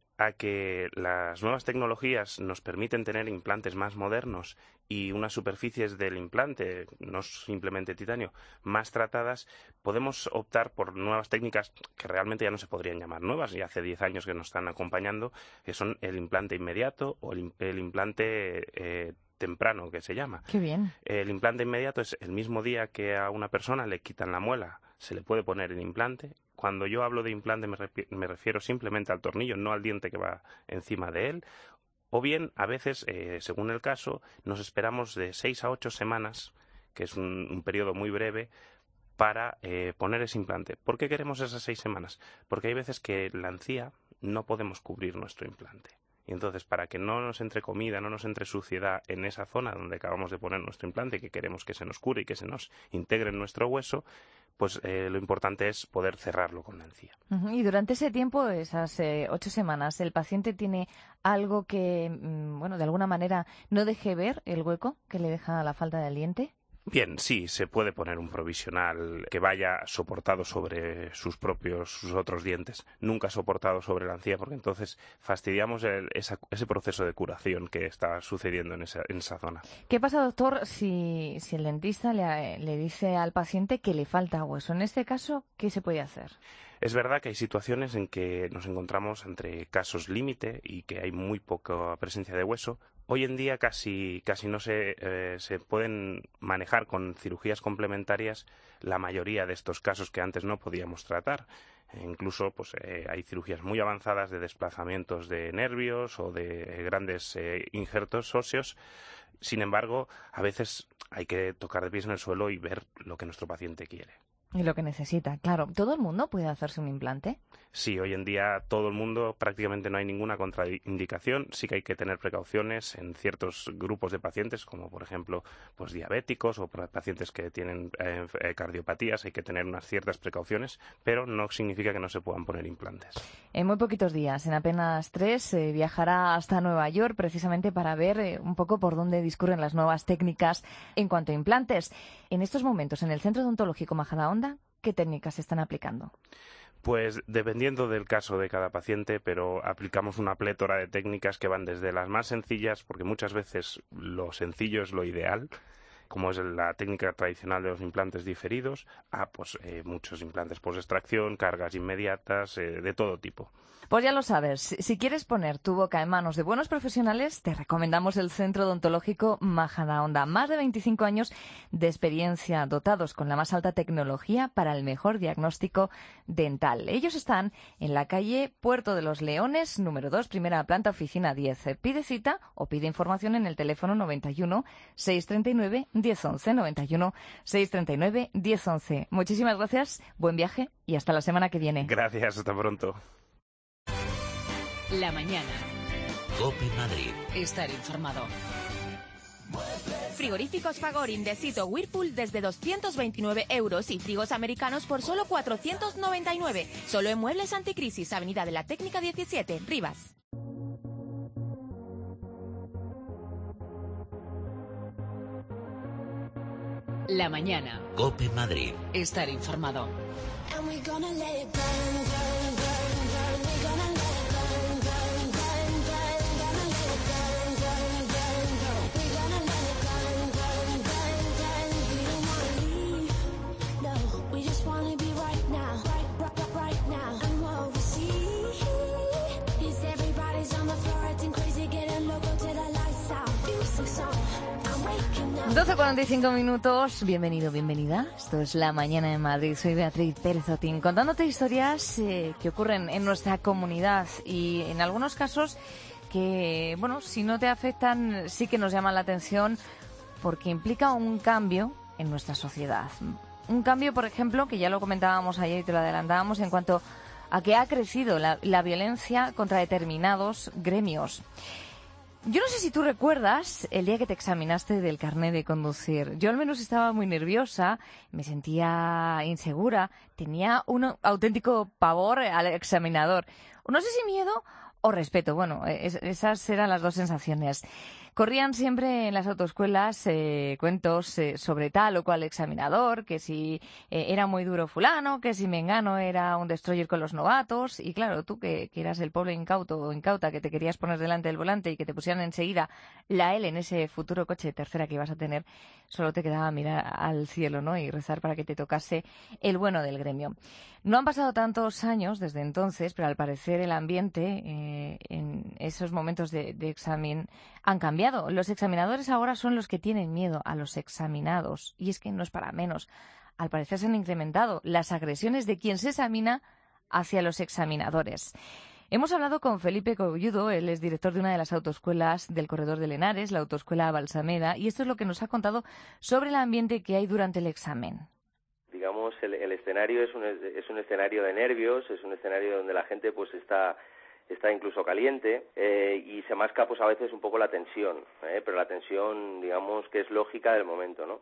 las nuevas tecnologías nos permiten tener implantes más modernos y unas superficies del implante, no simplemente titanio, más tratadas, podemos optar por nuevas técnicas que realmente ya no se podrían llamar nuevas, y hace 10 años que nos están acompañando, que son el implante inmediato o el implante temprano, que se llama. Qué bien. El implante inmediato es el mismo día que a una persona le quitan la muela, se le puede poner el implante. Cuando yo hablo de implante me refiero simplemente al tornillo, no al diente que va encima de él. O bien, a veces, según el caso, nos esperamos de 6 a 8 semanas, que es un periodo muy breve, para poner ese implante. ¿Por qué queremos esas 6 semanas? Porque hay veces que la encía no podemos cubrir nuestro implante. Y entonces, para que no nos entre comida, no nos entre suciedad en esa zona donde acabamos de poner nuestro implante, que queremos que se nos cure y que se nos integre en nuestro hueso, pues lo importante es poder cerrarlo con la encía. Y durante ese tiempo, esas 8 semanas, ¿el paciente tiene algo que, bueno, de alguna manera no deje ver el hueco que le deja la falta del diente? Bien, sí, se puede poner un provisional que vaya soportado sobre sus otros dientes, nunca soportado sobre la encía, porque entonces fastidiamos ese proceso de curación que está sucediendo en esa zona. ¿Qué pasa, doctor, si el dentista le dice al paciente que le falta hueso? En este caso, ¿qué se puede hacer? Es verdad que hay situaciones en que nos encontramos entre casos límite y que hay muy poca presencia de hueso. Hoy en día casi no se pueden manejar con cirugías complementarias la mayoría de estos casos que antes no podíamos tratar. Incluso pues hay cirugías muy avanzadas de desplazamientos de nervios o de grandes injertos óseos. Sin embargo, a veces hay que tocar de pies en el suelo y ver lo que nuestro paciente quiere. Y lo que necesita, claro. ¿Todo el mundo puede hacerse un implante? Sí, hoy en día todo el mundo, prácticamente no hay ninguna contraindicación. Sí que hay que tener precauciones en ciertos grupos de pacientes, como por ejemplo pues diabéticos o pacientes que tienen cardiopatías. Hay que tener unas ciertas precauciones, pero no significa que no se puedan poner implantes. En muy poquitos días, en apenas 3, viajará hasta Nueva York precisamente para ver un poco por dónde discurren las nuevas técnicas en cuanto a implantes. En estos momentos, en el Centro Odontológico Majadahonda, ¿qué técnicas se están aplicando? Pues dependiendo del caso de cada paciente, pero aplicamos una plétora de técnicas que van desde las más sencillas, porque muchas veces lo sencillo es lo ideal, como es la técnica tradicional de los implantes diferidos, a muchos implantes post-extracción, cargas inmediatas, de todo tipo. Pues ya lo sabes, si quieres poner tu boca en manos de buenos profesionales, te recomendamos el Centro Odontológico Majadahonda. Más de 25 años de experiencia, dotados con la más alta tecnología para el mejor diagnóstico dental. Ellos están en la calle Puerto de los Leones, número 2, primera planta, oficina 10. Pide cita o pide información en el teléfono 91 639 1011, 91 639 1011. Muchísimas gracias, buen viaje y hasta la semana que viene. Gracias, hasta pronto. La mañana. COPE Madrid. Estar informado. Frigoríficos Fagor de Cito Whirlpool desde 229 euros y frigos americanos por solo 499. Solo en Muebles Anticrisis, Avenida de la Técnica 17, Rivas. La mañana. COPE Madrid. Estar informado. We just wanna be 12:45 minutos, bienvenido, bienvenida. Esto es La Mañana en Madrid. Soy Beatriz Pérez Otín, contándote historias que ocurren en nuestra comunidad y en algunos casos que, bueno, si no te afectan, sí que nos llaman la atención porque implica un cambio en nuestra sociedad. Un cambio, por ejemplo, que ya lo comentábamos ayer y te lo adelantábamos, en cuanto a que ha crecido la violencia contra determinados gremios. Yo no sé si tú recuerdas el día que te examinaste del carnet de conducir. Yo al menos estaba muy nerviosa, me sentía insegura, tenía un auténtico pavor al examinador. No sé si miedo o respeto. Bueno, esas eran las dos sensaciones. Corrían siempre en las autoescuelas cuentos sobre tal o cual examinador, que si era muy duro fulano, que si mengano era un destroyer con los novatos. Y claro, tú que eras el pobre incauto o incauta que te querías poner delante del volante y que te pusieran enseguida la L en ese futuro coche de tercera que ibas a tener, solo te quedaba mirar al cielo, ¿no? Y rezar para que te tocase el bueno del gremio. No han pasado tantos años desde entonces, pero al parecer el ambiente en esos momentos de examen han cambiado. Los examinadores ahora son los que tienen miedo a los examinados. Y es que no es para menos. Al parecer se han incrementado las agresiones de quien se examina hacia los examinadores. Hemos hablado con Felipe Colludo, él es director de una de las autoescuelas del Corredor de Henares, la autoescuela Balsameda, y esto es lo que nos ha contado sobre el ambiente que hay durante el examen. Digamos, el escenario es un escenario de nervios, es un escenario donde la gente pues está incluso caliente y se masca pues a veces un poco la tensión, pero la tensión, digamos, que es lógica del momento, ¿no?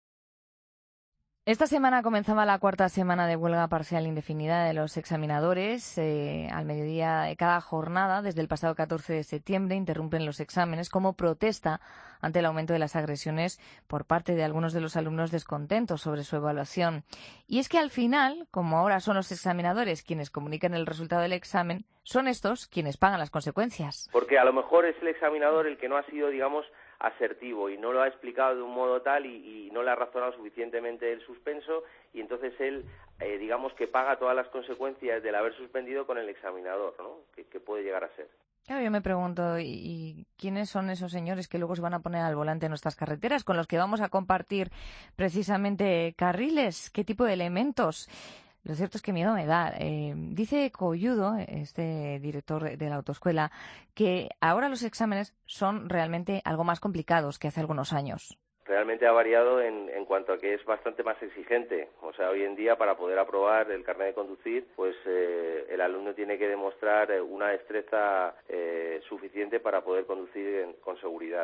Esta semana comenzaba la cuarta semana de huelga parcial indefinida de los examinadores. Al mediodía de cada jornada, desde el pasado 14 de septiembre, interrumpen los exámenes como protesta ante el aumento de las agresiones por parte de algunos de los alumnos descontentos sobre su evaluación. Y es que al final, como ahora son los examinadores quienes comunican el resultado del examen, son estos quienes pagan las consecuencias. Porque a lo mejor es el examinador el que no ha sido, digamos, asertivo y no lo ha explicado de un modo tal y no le ha razonado suficientemente el suspenso y entonces él, digamos que paga todas las consecuencias del haber suspendido con el examinador, ¿no? Que puede llegar a ser. Claro, yo me pregunto, ¿y quiénes son esos señores que luego se van a poner al volante de nuestras carreteras con los que vamos a compartir precisamente carriles? ¿Qué tipo de elementos? Lo cierto es que miedo me da. Dice Colludo, este director de la autoescuela, que ahora los exámenes son realmente algo más complicados que hace algunos años. Realmente ha variado en cuanto a que es bastante más exigente. O sea, hoy en día para poder aprobar el carnet de conducir, pues el alumno tiene que demostrar una destreza suficiente para poder conducir con seguridad.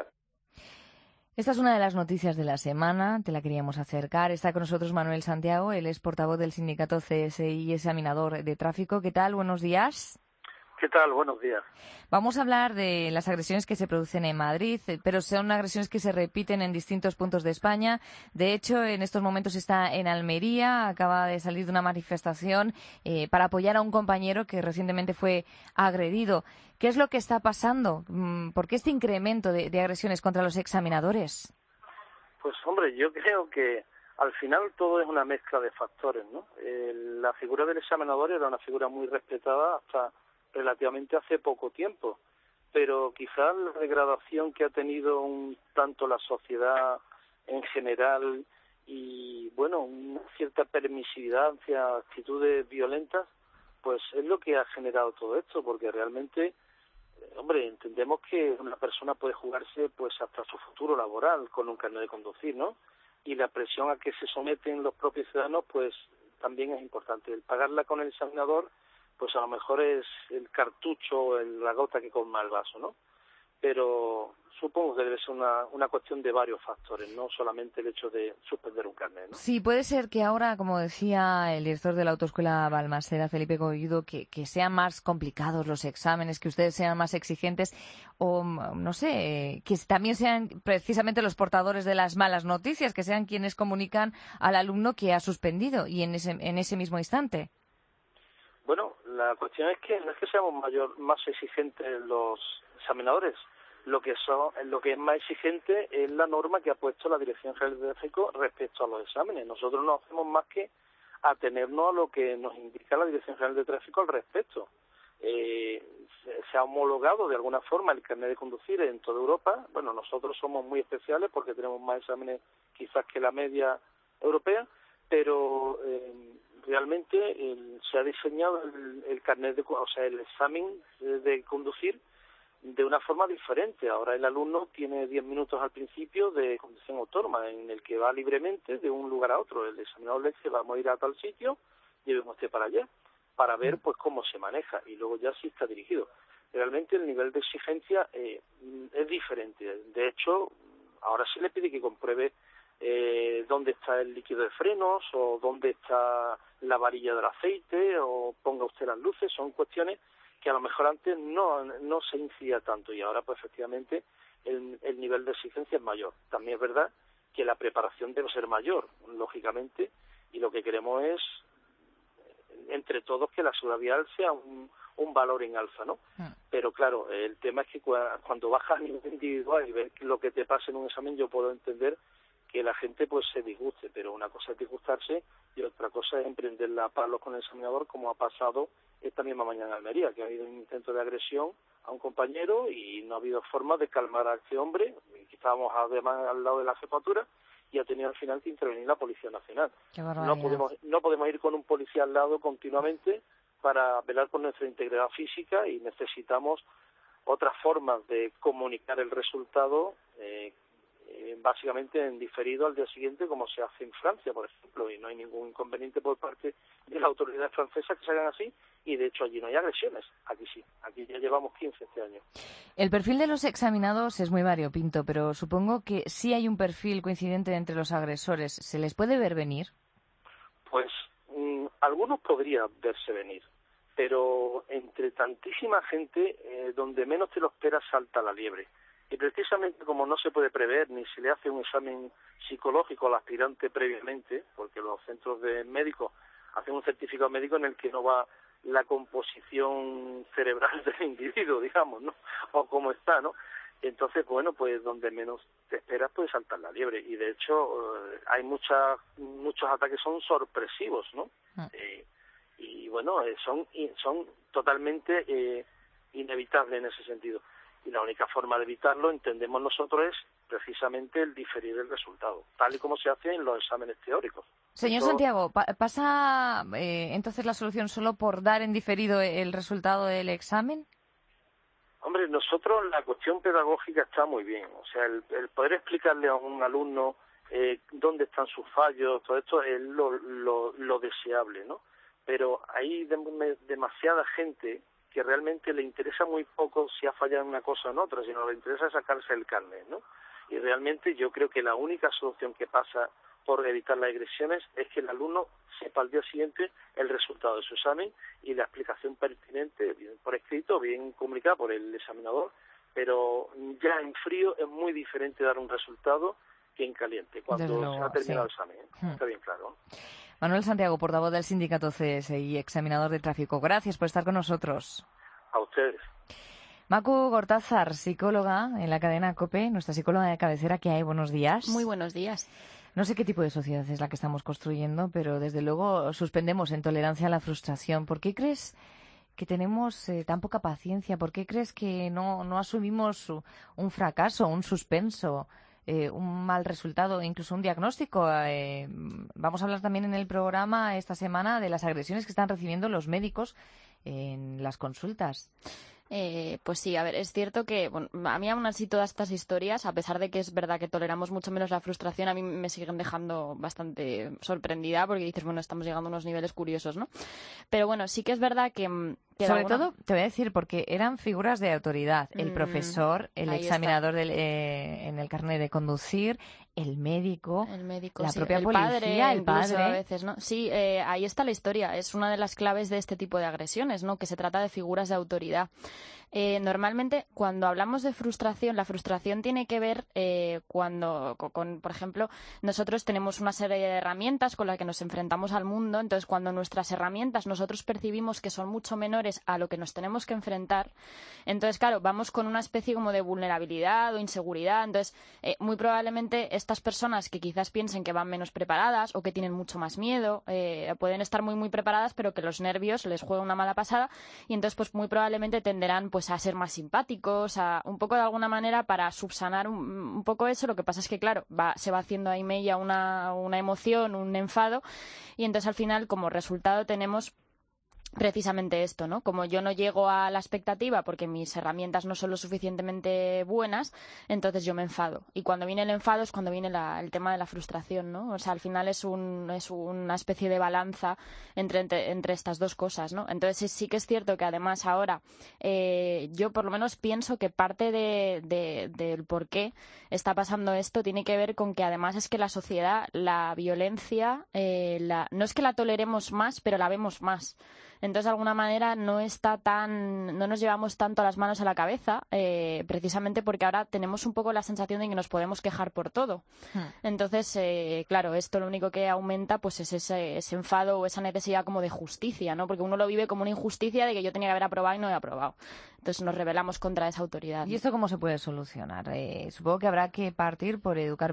Esta es una de las noticias de la semana, te la queríamos acercar. Está con nosotros Manuel Santiago, él es portavoz del sindicato CSI y examinador de tráfico. ¿Qué tal? Buenos días. ¿Qué tal? Buenos días. Vamos a hablar de las agresiones que se producen en Madrid, pero son agresiones que se repiten en distintos puntos de España. De hecho, en estos momentos está en Almería, acaba de salir de una manifestación para apoyar a un compañero que recientemente fue agredido. ¿Qué es lo que está pasando? ¿Por qué este incremento de agresiones contra los examinadores? Pues, hombre, yo creo que al final todo es una mezcla de factores, ¿no? La figura del examinador era una figura muy respetada hasta relativamente hace poco tiempo, pero quizás la degradación que ha tenido tanto la sociedad en general y, bueno, una cierta permisividad hacia actitudes violentas, pues es lo que ha generado todo esto, porque realmente, hombre, entendemos que una persona puede jugarse pues hasta su futuro laboral con un carnet de conducir, ¿no? Y la presión a que se someten los propios ciudadanos, pues también es importante. El pagarla con el examinador, pues a lo mejor es el cartucho, la gota que colma el vaso, ¿no? Pero supongo que debe ser una cuestión de varios factores, no solamente el hecho de suspender un carnet, ¿no? Sí, puede ser que ahora, como decía el director de la autoescuela Balmaseda, Felipe Colludo, que sean más complicados los exámenes, que ustedes sean más exigentes o, no sé, que también sean precisamente los portadores de las malas noticias, que sean quienes comunican al alumno que ha suspendido y en ese mismo instante. Bueno, la cuestión es que no es que seamos más exigentes los examinadores. Lo que es más exigente es la norma que ha puesto la Dirección General de Tráfico respecto a los exámenes. Nosotros no hacemos más que atenernos a lo que nos indica la Dirección General de Tráfico al respecto. se ha homologado de alguna forma el carnet de conducir en toda Europa. Bueno, nosotros somos muy especiales porque tenemos más exámenes quizás que la media europea, pero realmente se ha diseñado el carnet el examen de conducir de una forma diferente. Ahora el alumno tiene 10 minutos al principio de conducción autónoma, en el que va libremente de un lugar a otro. El examinador le dice, vamos a ir a tal sitio, llevemos usted para allá, para ver pues cómo se maneja, y luego ya sí está dirigido. Realmente el nivel de exigencia es diferente. De hecho, ahora se le pide que compruebe dónde está el líquido de frenos, o dónde está la varilla del aceite, o ponga usted las luces. Son cuestiones que a lo mejor antes no se incidía tanto, y ahora pues efectivamente el nivel de exigencia es mayor. También es verdad que la preparación debe ser mayor, lógicamente, y lo que queremos es, entre todos, que la seguridad vial sea un valor en alza, ¿no? Pero claro, el tema es que cuando bajas a nivel individual y ves lo que te pasa en un examen, yo puedo entender que la gente pues se disguste, pero una cosa es disgustarse y otra cosa es emprenderla a palos con el examinador, como ha pasado esta misma mañana en Almería, que ha habido un intento de agresión a un compañero y no ha habido forma de calmar a este hombre, que estábamos además al lado de la jefatura, y ha tenido al final que intervenir la Policía Nacional. No podemos ir con un policía al lado continuamente para velar por nuestra integridad física, y necesitamos otras formas de comunicar el resultado, básicamente en diferido al día siguiente, como se hace en Francia, por ejemplo, y no hay ningún inconveniente por parte de las autoridades francesas que se hagan así, y de hecho allí no hay agresiones. Aquí sí, aquí ya llevamos 15 este año. El perfil de los examinados es muy variopinto, pero supongo que sí hay un perfil coincidente entre los agresores. ¿Se les puede ver venir? Pues algunos podrían verse venir, pero entre tantísima gente, donde menos te lo esperas salta la liebre. Y precisamente como no se puede prever ni se le hace un examen psicológico al aspirante previamente, porque los centros de médicos hacen un certificado médico en el que no va la composición cerebral del individuo, digamos, ¿no? O cómo está, ¿no? Entonces, bueno, pues donde menos te esperas puede saltar la liebre. Y de hecho hay muchos ataques son sorpresivos, ¿no? Y bueno, son totalmente inevitables en ese sentido. Y la única forma de evitarlo, entendemos nosotros, es precisamente el diferir el resultado, tal y como se hace en los exámenes teóricos. Señor Santiago, ¿pasa entonces la solución solo por dar en diferido el resultado del examen? Hombre, nosotros la cuestión pedagógica está muy bien. O sea, el poder explicarle a un alumno dónde están sus fallos, todo esto es lo deseable, ¿no? Pero hay demasiada gente que realmente le interesa muy poco si ha fallado en una cosa o en otra, sino le interesa sacarse el carnet, ¿no? Y realmente yo creo que la única solución que pasa por evitar las agresiones es que el alumno sepa al día siguiente el resultado de su examen y la explicación pertinente, bien por escrito, bien comunicada por el examinador, pero ya en frío es muy diferente dar un resultado que en caliente, cuando se ha terminado el examen, ¿eh? Está bien claro. Manuel Santiago, portavoz del sindicato CS y examinador de tráfico. Gracias por estar con nosotros. A ustedes. Macu Gortázar, psicóloga en la cadena COPE, nuestra psicóloga de cabecera. ¿Qué hay? Buenos días. Muy buenos días. No sé qué tipo de sociedad es la que estamos construyendo, pero desde luego suspendemos en tolerancia a la frustración. ¿Por qué crees que tenemos tan poca paciencia? ¿Por qué crees que no asumimos un fracaso, un suspenso, un mal resultado, incluso un diagnóstico? Vamos a hablar también en el programa esta semana de las agresiones que están recibiendo los médicos en las consultas. Pues sí, a ver, es cierto que a mí aún así todas estas historias, a pesar de que es verdad que toleramos mucho menos la frustración, a mí me siguen dejando bastante sorprendida, porque dices, bueno, estamos llegando a unos niveles curiosos, ¿no? Pero bueno, sí que es verdad que sobre todo, te voy a decir, porque eran figuras de autoridad. El profesor, el examinador en el carnet de conducir, el médico, la sí, propia el policía, el padre. A veces, ¿no? Sí, ahí está la historia. Es una de las claves de este tipo de agresiones, ¿no? Que se trata de figuras de autoridad. Normalmente, cuando hablamos de frustración, la frustración tiene que ver por ejemplo, nosotros tenemos una serie de herramientas con las que nos enfrentamos al mundo. Entonces, cuando nuestras herramientas nosotros percibimos que son mucho menores a lo que nos tenemos que enfrentar, entonces, claro, vamos con una especie como de vulnerabilidad o inseguridad. Entonces, muy probablemente estas personas que quizás piensen que van menos preparadas o que tienen mucho más miedo, pueden estar muy, muy preparadas, pero que los nervios les juegan una mala pasada, y entonces, pues muy probablemente tenderán pues a ser más simpáticos, a un poco de alguna manera para subsanar un poco eso. Lo que pasa es que, claro, se va haciendo ahí mella una emoción, un enfado, y entonces al final como resultado tenemos precisamente esto, ¿no? Como yo no llego a la expectativa porque mis herramientas no son lo suficientemente buenas, entonces yo me enfado. Y cuando viene el enfado es cuando viene el tema de la frustración, ¿no? O sea, al final es una especie de balanza entre estas dos cosas, ¿no? Entonces sí que es cierto que además ahora yo por lo menos pienso que parte del por qué está pasando esto tiene que ver con que además es que la sociedad, la violencia, no es que la toleremos más, pero la vemos más. Entonces, de alguna manera, no nos llevamos tanto las manos a la cabeza, precisamente porque ahora tenemos un poco la sensación de que nos podemos quejar por todo. Entonces, claro, esto lo único que aumenta pues es ese enfado o esa necesidad como de justicia, ¿no? Porque uno lo vive como una injusticia de que yo tenía que haber aprobado y no he aprobado. Entonces nos rebelamos contra esa autoridad. ¿Y esto cómo se puede solucionar? Supongo que habrá que partir por educar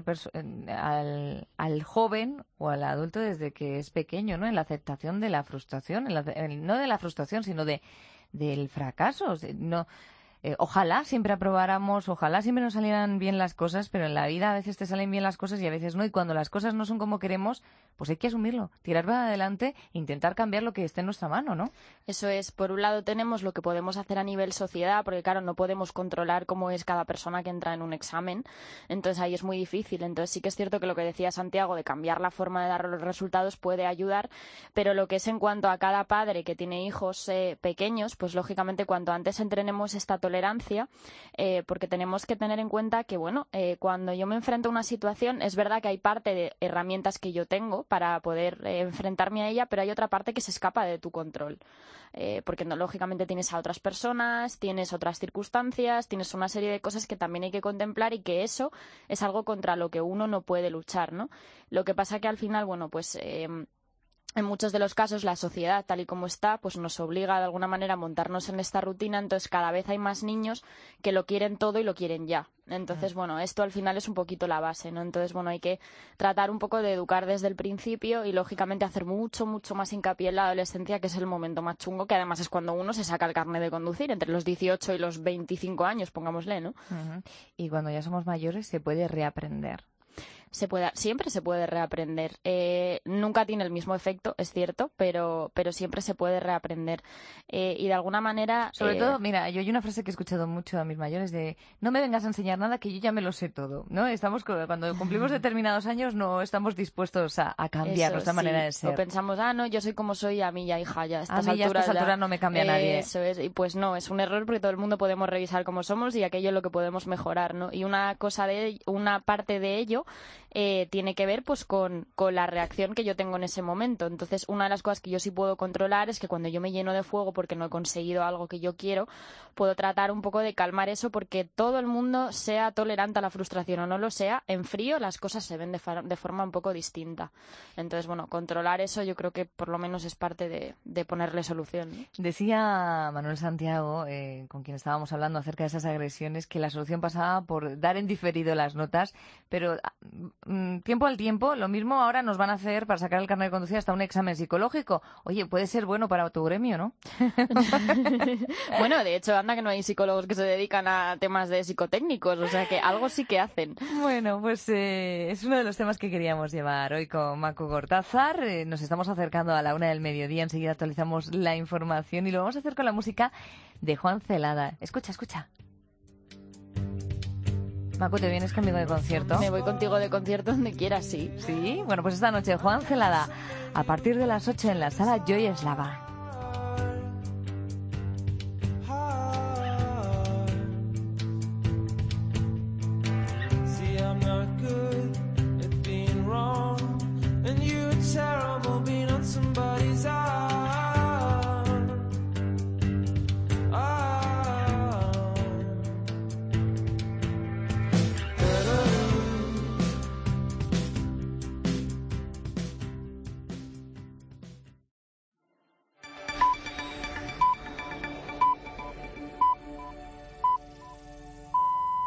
al joven o al adulto desde que es pequeño, ¿no? En la aceptación de la frustración, no de la frustración, sino del fracaso. Ojalá siempre aprobáramos, ojalá siempre nos salieran bien las cosas, pero en la vida a veces te salen bien las cosas y a veces no. Y cuando las cosas no son como queremos, pues hay que asumirlo, tirar para adelante e intentar cambiar lo que esté en nuestra mano, ¿no? Eso es. Por un lado tenemos lo que podemos hacer a nivel sociedad, porque claro, no podemos controlar cómo es cada persona que entra en un examen. Entonces ahí es muy difícil. Entonces sí que es cierto que lo que decía Santiago de cambiar la forma de dar los resultados puede ayudar, pero lo que es en cuanto a cada padre que tiene hijos pequeños, pues lógicamente cuanto antes entrenemos esta tolerancia, porque tenemos que tener en cuenta que, bueno, cuando yo me enfrento a una situación, es verdad que hay parte de herramientas que yo tengo para poder enfrentarme a ella, pero hay otra parte que se escapa de tu control. Porque no, lógicamente tienes a otras personas, tienes otras circunstancias, tienes una serie de cosas que también hay que contemplar y que eso es algo contra lo que uno no puede luchar, ¿no? Lo que pasa que al final, bueno, pues en muchos de los casos la sociedad tal y como está pues nos obliga de alguna manera a montarnos en esta rutina. Entonces cada vez hay más niños que lo quieren todo y lo quieren ya. Entonces, bueno, esto al final es un poquito la base, ¿no? Entonces, bueno, hay que tratar un poco de educar desde el principio y lógicamente hacer mucho más hincapié en la adolescencia, que es el momento más chungo, que además es cuando uno se saca el carnet de conducir, entre los 18 y los 25 años, pongámosle, ¿no? Y cuando ya somos mayores se puede reaprender. Siempre se puede reaprender. Nunca tiene el mismo efecto, es cierto, pero siempre se puede reaprender. Y de alguna manera... Sobre todo, mira, yo hay una frase que he escuchado mucho a mis mayores de no me vengas a enseñar nada que yo ya me lo sé todo, ¿no? Cuando cumplimos determinados años no estamos dispuestos a cambiar nuestra manera de ser. O pensamos, no, yo soy como soy, a mí ya, hija, ya a estas alturas no me cambia nadie. Eso es, y pues no, es un error porque todo el mundo podemos revisar cómo somos y aquello es lo que podemos mejorar, ¿no? Y una parte de ello tiene que ver pues con la reacción que yo tengo en ese momento. Entonces, una de las cosas que yo sí puedo controlar es que cuando yo me lleno de fuego porque no he conseguido algo que yo quiero, puedo tratar un poco de calmar eso, porque todo el mundo, sea tolerante a la frustración o no lo sea, en frío las cosas se ven de forma un poco distinta. Entonces, bueno, controlar eso yo creo que por lo menos es parte de ponerle solución, ¿no? Decía Manuel Santiago, con quien estábamos hablando acerca de esas agresiones, que la solución pasaba por dar en diferido las notas, pero tiempo al tiempo, lo mismo ahora nos van a hacer para sacar el carnet de conducir hasta un examen psicológico. Oye, puede ser bueno para tu gremio, ¿no? Bueno, de hecho, anda que no hay psicólogos que se dedican a temas de psicotécnicos, o sea que algo sí que hacen. Bueno, pues es uno de los temas que queríamos llevar hoy con Macu Gortázar. Nos estamos acercando a la 1:00 PM, enseguida actualizamos la información y lo vamos a hacer con la música de Juan Celada. Escucha. Macu, ¿te vienes conmigo de concierto? Me voy contigo de concierto donde quieras, sí. ¿Sí? Bueno, pues esta noche Juan Celada, a partir de las 8 en la sala Joy Eslava.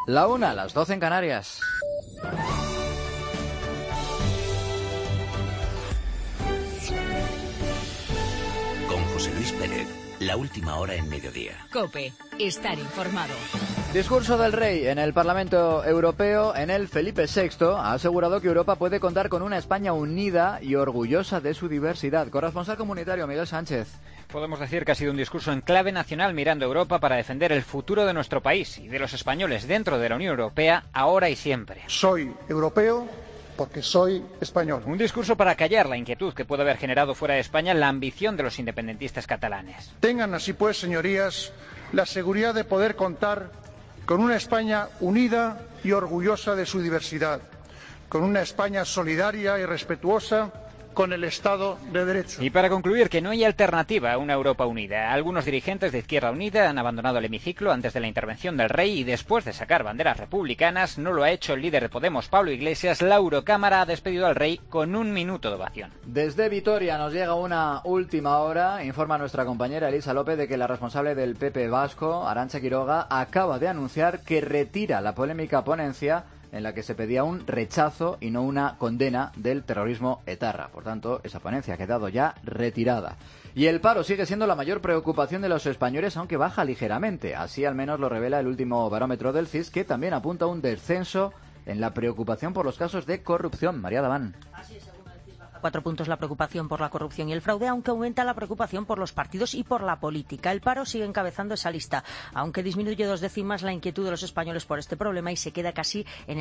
1:00, las 12 en Canarias. Con José Luis Pérez, la última hora en mediodía. COPE, estar informado. Discurso del rey en el Parlamento Europeo. En el Felipe VI ha asegurado que Europa puede contar con una España unida y orgullosa de su diversidad. Corresponsal comunitario Miguel Sánchez. Podemos decir que ha sido un discurso en clave nacional mirando a Europa para defender el futuro de nuestro país y de los españoles dentro de la Unión Europea ahora y siempre. Soy europeo porque soy español. Un discurso para callar la inquietud que puede haber generado fuera de España la ambición de los independentistas catalanes. Tengan así pues, señorías, la seguridad de poder contar con una España unida y orgullosa de su diversidad, con una España solidaria y respetuosa con el Estado de Derecho. Y para concluir, que no hay alternativa a una Europa unida. Algunos dirigentes de Izquierda Unida han abandonado el hemiciclo antes de la intervención del rey y después de sacar banderas republicanas. No lo ha hecho el líder de Podemos, Pablo Iglesias. La Eurocámara ha despedido al rey con 1 minuto de ovación. Desde Vitoria nos llega una última hora. Informa nuestra compañera Elisa López de que la responsable del PP vasco, Arantxa Quiroga, acaba de anunciar que retira la polémica ponencia en la que se pedía un rechazo y no una condena del terrorismo etarra. Por tanto, esa ponencia ha quedado ya retirada. Y el paro sigue siendo la mayor preocupación de los españoles, aunque baja ligeramente. Así al menos lo revela el último barómetro del CIS, que también apunta a un descenso en la preocupación por los casos de corrupción. María Daván. 4 puntos la preocupación por la corrupción y el fraude, aunque aumenta la preocupación por los partidos y por la política. El paro sigue encabezando esa lista, aunque disminuye 2 décimas la inquietud de los españoles por este problema y se queda casi en el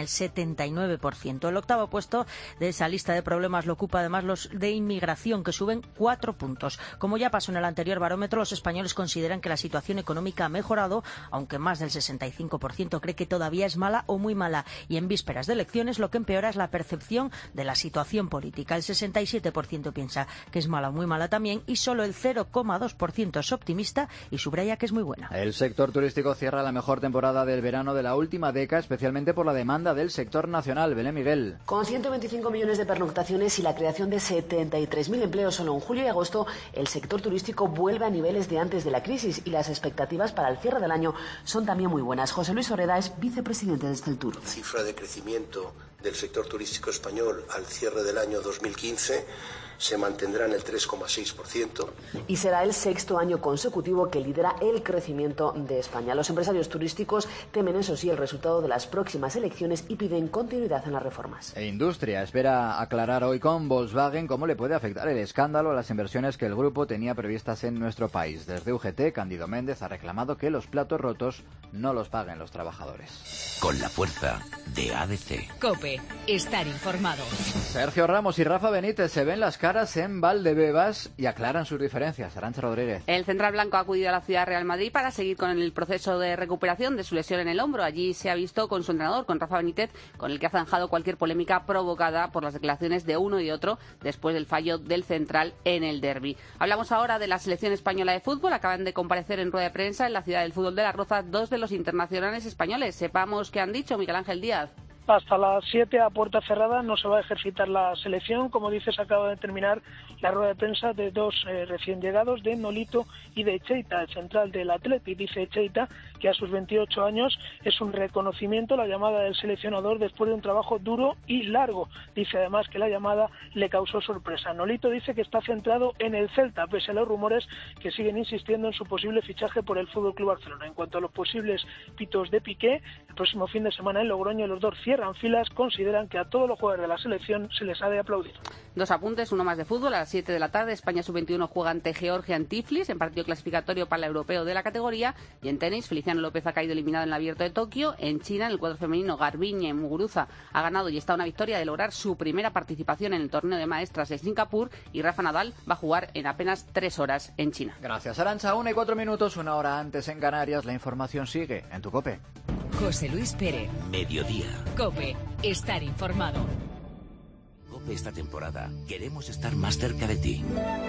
79%. El octavo puesto de esa lista de problemas lo ocupa además los de inmigración, que suben 4 puntos. Como ya pasó en el anterior barómetro, los españoles consideran que la situación económica ha mejorado, aunque más del 65% cree que todavía es mala o muy mala. Y en vísperas de elecciones lo que empeora es la percepción de la situación política. El 67% piensa que es mala o muy mala también y solo el 0,2% es optimista y subraya que es muy buena. El sector turístico cierra la mejor temporada del verano de la última década, especialmente por la demanda del sector nacional. Belén Miguel. Con 125 millones de pernoctaciones y la creación de 73.000 empleos solo en julio y agosto, el sector turístico vuelve a niveles de antes de la crisis y las expectativas para el cierre del año son también muy buenas. José Luis Oreda es vicepresidente de Esteltur. Cifra de crecimiento del sector turístico español al cierre del año 2015 se mantendrá en el 3,6%. Y será el 6º año consecutivo que lidera el crecimiento de España. Los empresarios turísticos temen, eso sí, el resultado de las próximas elecciones y piden continuidad en las reformas. E Industria espera aclarar hoy con Volkswagen cómo le puede afectar el escándalo a las inversiones que el grupo tenía previstas en nuestro país. Desde UGT, Cándido Méndez ha reclamado que los platos rotos no los paguen los trabajadores. Con la fuerza de ABC. COPE, estar informado. Sergio Ramos y Rafa Benítez se ven las caras en Valdebebas y aclaran sus diferencias. Arantxa Rodríguez. El central blanco ha acudido a la ciudad Real Madrid para seguir con el proceso de recuperación de su lesión en el hombro. Allí se ha visto con su entrenador, con Rafa Benítez, con el que ha zanjado cualquier polémica provocada por las declaraciones de uno y otro después del fallo del central en el derbi. Hablamos ahora de la selección española de fútbol. Acaban de comparecer en rueda de prensa en la ciudad del fútbol de Las Rozas 2 de los internacionales españoles. Sepamos qué han dicho. Miguel Ángel Díaz. Hasta las 7 a puerta cerrada no se va a ejercitar la selección. Como dices, acaba de terminar la rueda de prensa de 2 recién llegados, de Nolito y de Echeita, el central del Atleti. Dice Echeita que a sus 28 años es un reconocimiento la llamada del seleccionador después de un trabajo duro y largo. Dice además que la llamada le causó sorpresa. Nolito dice que está centrado en el Celta, pese a los rumores que siguen insistiendo en su posible fichaje por el FC Barcelona. En cuanto a los posibles pitos de Piqué, el próximo fin de semana en Logroño los dos cierran filas. Consideran que a todos los jugadores de la selección se les ha de aplaudir. 2 apuntes, uno más de fútbol. A las 7 de la tarde, España sub-21 juega ante Georgia en Tiflis, en partido clasificatorio para el europeo de la categoría. Y en tenis, Feliciano López ha caído eliminado en el Abierto de Tokio. En China, en el cuadro femenino, Garbiñe Muguruza ha ganado y está a una victoria de lograr su primera participación en el torneo de maestras de Singapur. Y Rafa Nadal va a jugar en apenas 3 horas en China. Gracias, Arantxa. 1 y 4 minutos, una hora antes en Canarias. La información sigue en tu COPE. José Luis Pérez. Mediodía. COPE, estar informado. COPE esta temporada queremos estar más cerca de ti.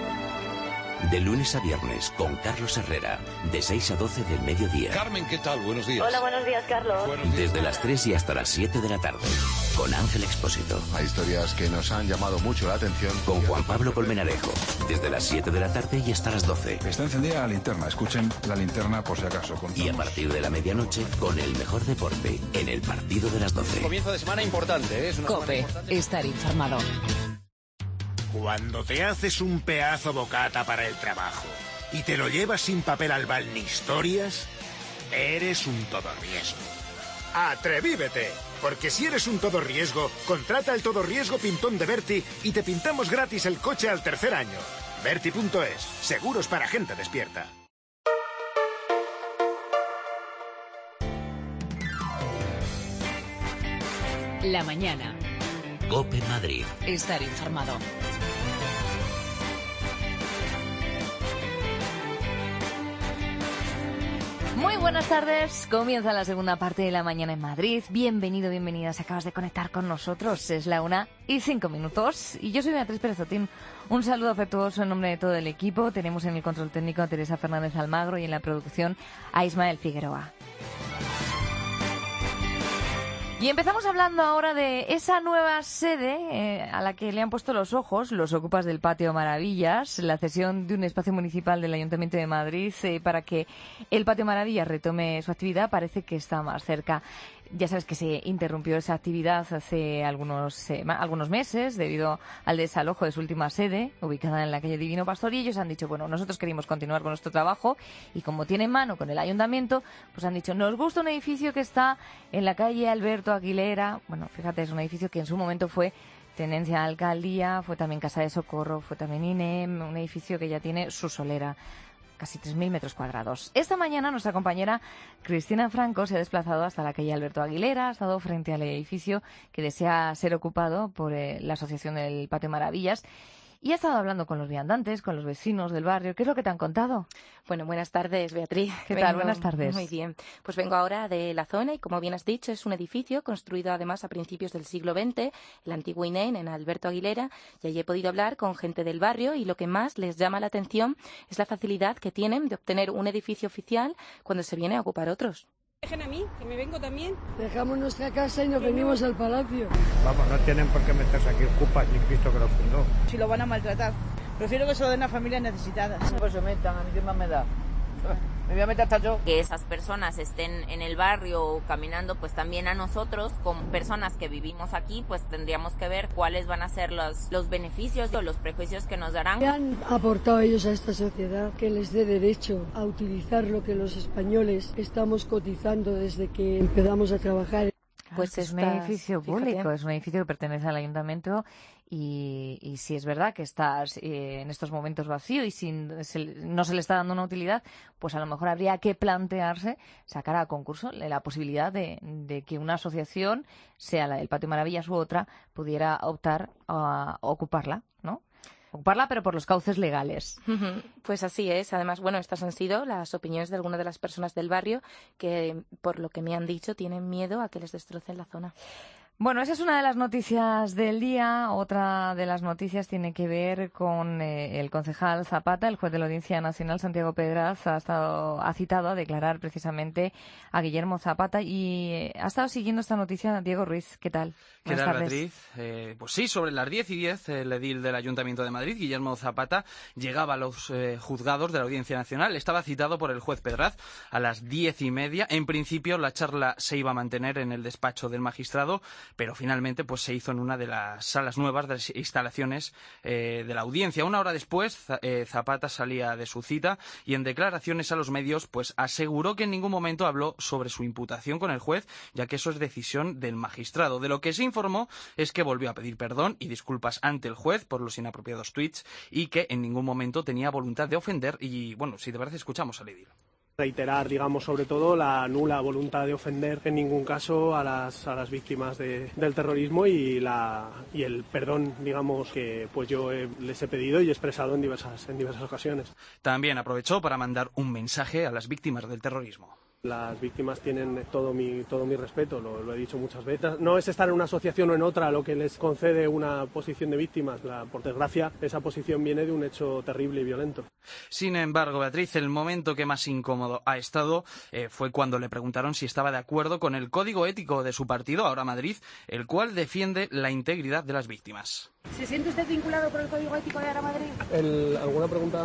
De lunes a viernes con Carlos Herrera, de 6 a 12 del mediodía. Carmen, ¿qué tal? Buenos días. Hola, buenos días, Carlos. Desde las 3 y hasta las 7 de la tarde. con Ángel Expósito. Hay historias que nos han llamado mucho la atención. Con Juan Pablo Colmenarejo, desde las 7 de la tarde y hasta las 12. Está encendida la linterna, escuchen la linterna por si acaso. Y a partir de la medianoche, con el mejor deporte, en el partido de las 12. Comienzo de semana importante, ¿eh? COPE, estar informado. Cuando te haces un pedazo bocata para el trabajo y te lo llevas sin papel albal ni historias, eres un todorriesgo. ¡Atrevívete! Porque si eres un todorriesgo, contrata el todorriesgo pintón de Berti y te pintamos gratis el coche al tercer año. Berti.es, seguros para gente despierta. La mañana. COPE Madrid. Estar informado. Muy buenas tardes, comienza la segunda parte de la mañana en Madrid. Bienvenido, bienvenida, si acabas de conectar con nosotros. Es la 1:05 y yo soy Beatriz Pérez Otín. Un saludo afectuoso en nombre de todo el equipo. Tenemos en el control técnico a Teresa Fernández Almagro y en la producción a Ismael Figueroa. Y empezamos hablando ahora de esa nueva sede a la que le han puesto los ojos los ocupas del Patio Maravillas, la cesión de un espacio municipal del Ayuntamiento de Madrid para que el Patio Maravillas retome su actividad. Parece que está más cerca. Ya sabes que se interrumpió esa actividad hace algunos meses debido al desalojo de su última sede, ubicada en la calle Divino Pastor, y ellos han dicho, bueno, nosotros queremos continuar con nuestro trabajo y como tienen mano con el ayuntamiento, pues han dicho, nos gusta un edificio que está en la calle Alberto Aguilera. Bueno, fíjate, es un edificio que en su momento fue tenencia de alcaldía, fue también Casa de Socorro, fue también INEM, un edificio que ya tiene su solera. Casi 3.000 metros cuadrados. Esta mañana nuestra compañera Cristina Franco se ha desplazado hasta la calle Alberto Aguilera, ha estado frente al edificio que desea ser ocupado por la Asociación del Patio Maravillas y ha estado hablando con los viandantes, con los vecinos del barrio. ¿Qué es lo que te han contado? Bueno, buenas tardes, Beatriz. ¿Qué tal? Buenas tardes. Muy bien. Pues vengo ahora de la zona y, como bien has dicho, es un edificio construido además a principios del siglo XX, el antiguo INEM, en Alberto Aguilera, y allí he podido hablar con gente del barrio y lo que más les llama la atención es la facilidad que tienen de obtener un edificio oficial cuando se viene a ocupar otros. Dejen a mí, que me vengo también. Dejamos nuestra casa y nos venimos al palacio. Vamos, no tienen por qué meterse aquí ocupas ni Cristo que lo fundó. Si lo van a maltratar, prefiero que se lo den a familias necesitadas. Pues se metan, a mí qué más me da. Me voy a meter hasta yo. Que esas personas estén en el barrio caminando, pues también a nosotros, como personas que vivimos aquí, pues tendríamos que ver cuáles van a ser los beneficios o los prejuicios que nos darán. ¿Qué han aportado ellos a esta sociedad que les dé derecho a utilizar lo que los españoles estamos cotizando desde que empezamos a trabajar? Pues es un edificio público, es un edificio que pertenece al ayuntamiento y si es verdad que está en estos momentos vacío y no se le está dando una utilidad, pues a lo mejor habría que plantearse sacar a concurso la posibilidad de que una asociación, sea la del Patio Maravillas u otra, pudiera optar a ocuparla, ¿no? Ocuparla, pero por los cauces legales. Pues así es. Además, bueno, estas han sido las opiniones de algunas de las personas del barrio que, por lo que me han dicho, tienen miedo a que les destrocen la zona. Bueno, esa es una de las noticias del día. Otra de las noticias tiene que ver con el concejal Zapata. El juez de la Audiencia Nacional, Santiago Pedraz, ha citado a declarar precisamente a Guillermo Zapata y ha estado siguiendo esta noticia Diego Ruiz. ¿Qué tal? ¿Qué tal, Beatriz? Pues sí, sobre las 10:10, el edil del Ayuntamiento de Madrid, Guillermo Zapata, llegaba a los juzgados de la Audiencia Nacional. Estaba citado por el juez Pedraz a las 10:30. En principio, la charla se iba a mantener en el despacho del magistrado, pero finalmente pues se hizo en una de las salas nuevas de las instalaciones de la audiencia. Una hora después, Zapata salía de su cita y en declaraciones a los medios pues aseguró que en ningún momento habló sobre su imputación con el juez, ya que eso es decisión del magistrado. De lo que se informó es que volvió a pedir perdón y disculpas ante el juez por los inapropiados tuits y que en ningún momento tenía voluntad de ofender. Y bueno, si te parece, escuchamos al edil. Reiterar, digamos, sobre todo la nula voluntad de ofender en ningún caso a las víctimas del terrorismo y el perdón, digamos, que pues yo les he pedido y he expresado en diversas ocasiones. También aprovechó para mandar un mensaje a las víctimas del terrorismo. Las víctimas tienen todo mi respeto, lo he dicho muchas veces. No es estar en una asociación o en otra lo que les concede una posición de víctimas. Por desgracia, esa posición viene de un hecho terrible y violento. Sin embargo, Beatriz, el momento que más incómodo ha estado fue cuando le preguntaron si estaba de acuerdo con el código ético de su partido, Ahora Madrid, el cual defiende la integridad de las víctimas. ¿Se siente usted vinculado por el código ético de Ahora Madrid? ¿Alguna pregunta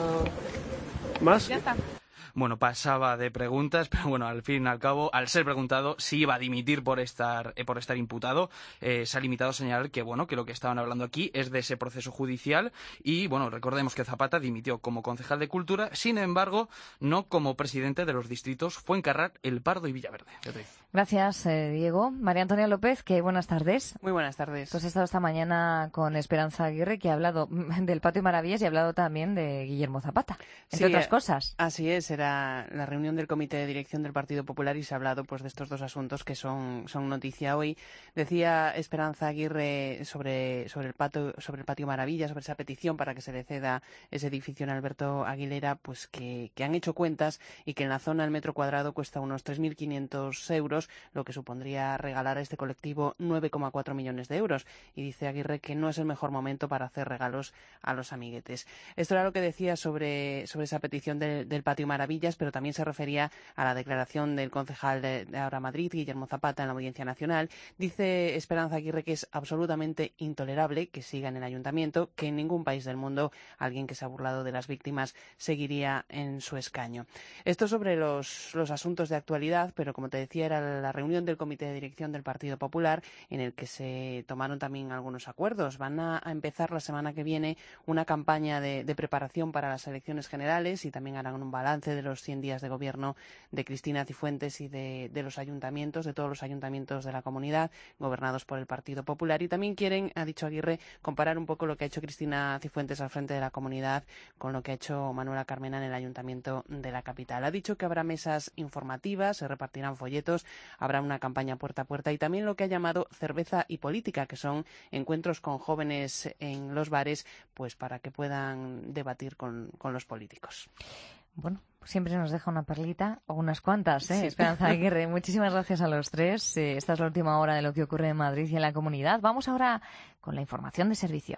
más? Ya está. Bueno, pasaba de preguntas, pero bueno, al fin y al cabo, al ser preguntado si iba a dimitir por estar imputado, se ha limitado a señalar que lo que estaban hablando aquí es de ese proceso judicial y, bueno, recordemos que Zapata dimitió como concejal de Cultura, sin embargo, no como presidente de los distritos Fuencarral, El Pardo y Villaverde. Gracias, Diego. María Antonia López, que buenas tardes. Muy buenas tardes. Tú has estado esta mañana con Esperanza Aguirre, que ha hablado del Patio Maravillas y ha hablado también de Guillermo Zapata, entre otras cosas. Así es, era la reunión del Comité de Dirección del Partido Popular y se ha hablado pues de estos dos asuntos que son noticia hoy. Decía Esperanza Aguirre sobre el Patio Maravilla, sobre esa petición para que se le ceda ese edificio en Alberto Aguilera, pues que han hecho cuentas y que en la zona el metro cuadrado cuesta unos 3.500 euros, lo que supondría regalar a este colectivo 9,4 millones de euros. Y dice Aguirre que no es el mejor momento para hacer regalos a los amiguetes. Esto era lo que decía sobre esa petición del Patio Maravilla, pero también se refería a la declaración del concejal de Ahora Madrid, Guillermo Zapata, en la Audiencia Nacional. Dice Esperanza Aguirre que es absolutamente intolerable que siga en el ayuntamiento, que en ningún país del mundo alguien que se ha burlado de las víctimas seguiría en su escaño. Esto sobre los asuntos de actualidad, pero como te decía, era la reunión del Comité de Dirección del Partido Popular en el que se tomaron también algunos acuerdos. Van a empezar la semana que viene una campaña de preparación para las elecciones generales y también harán un balance de los 100 días de gobierno de Cristina Cifuentes y de los ayuntamientos, de todos los ayuntamientos de la comunidad gobernados por el Partido Popular. Y también quieren, ha dicho Aguirre, comparar un poco lo que ha hecho Cristina Cifuentes al frente de la comunidad con lo que ha hecho Manuela Carmena en el ayuntamiento de la capital. Ha dicho que habrá mesas informativas, se repartirán folletos, habrá una campaña puerta a puerta y también lo que ha llamado cerveza y política, que son encuentros con jóvenes en los bares, pues para que puedan debatir con los políticos. Bueno, siempre nos deja una perlita o unas cuantas, Sí. Esperanza Aguirre. Muchísimas gracias a los tres. Esta es la última hora de lo que ocurre en Madrid y en la comunidad. Vamos ahora con la información de servicio.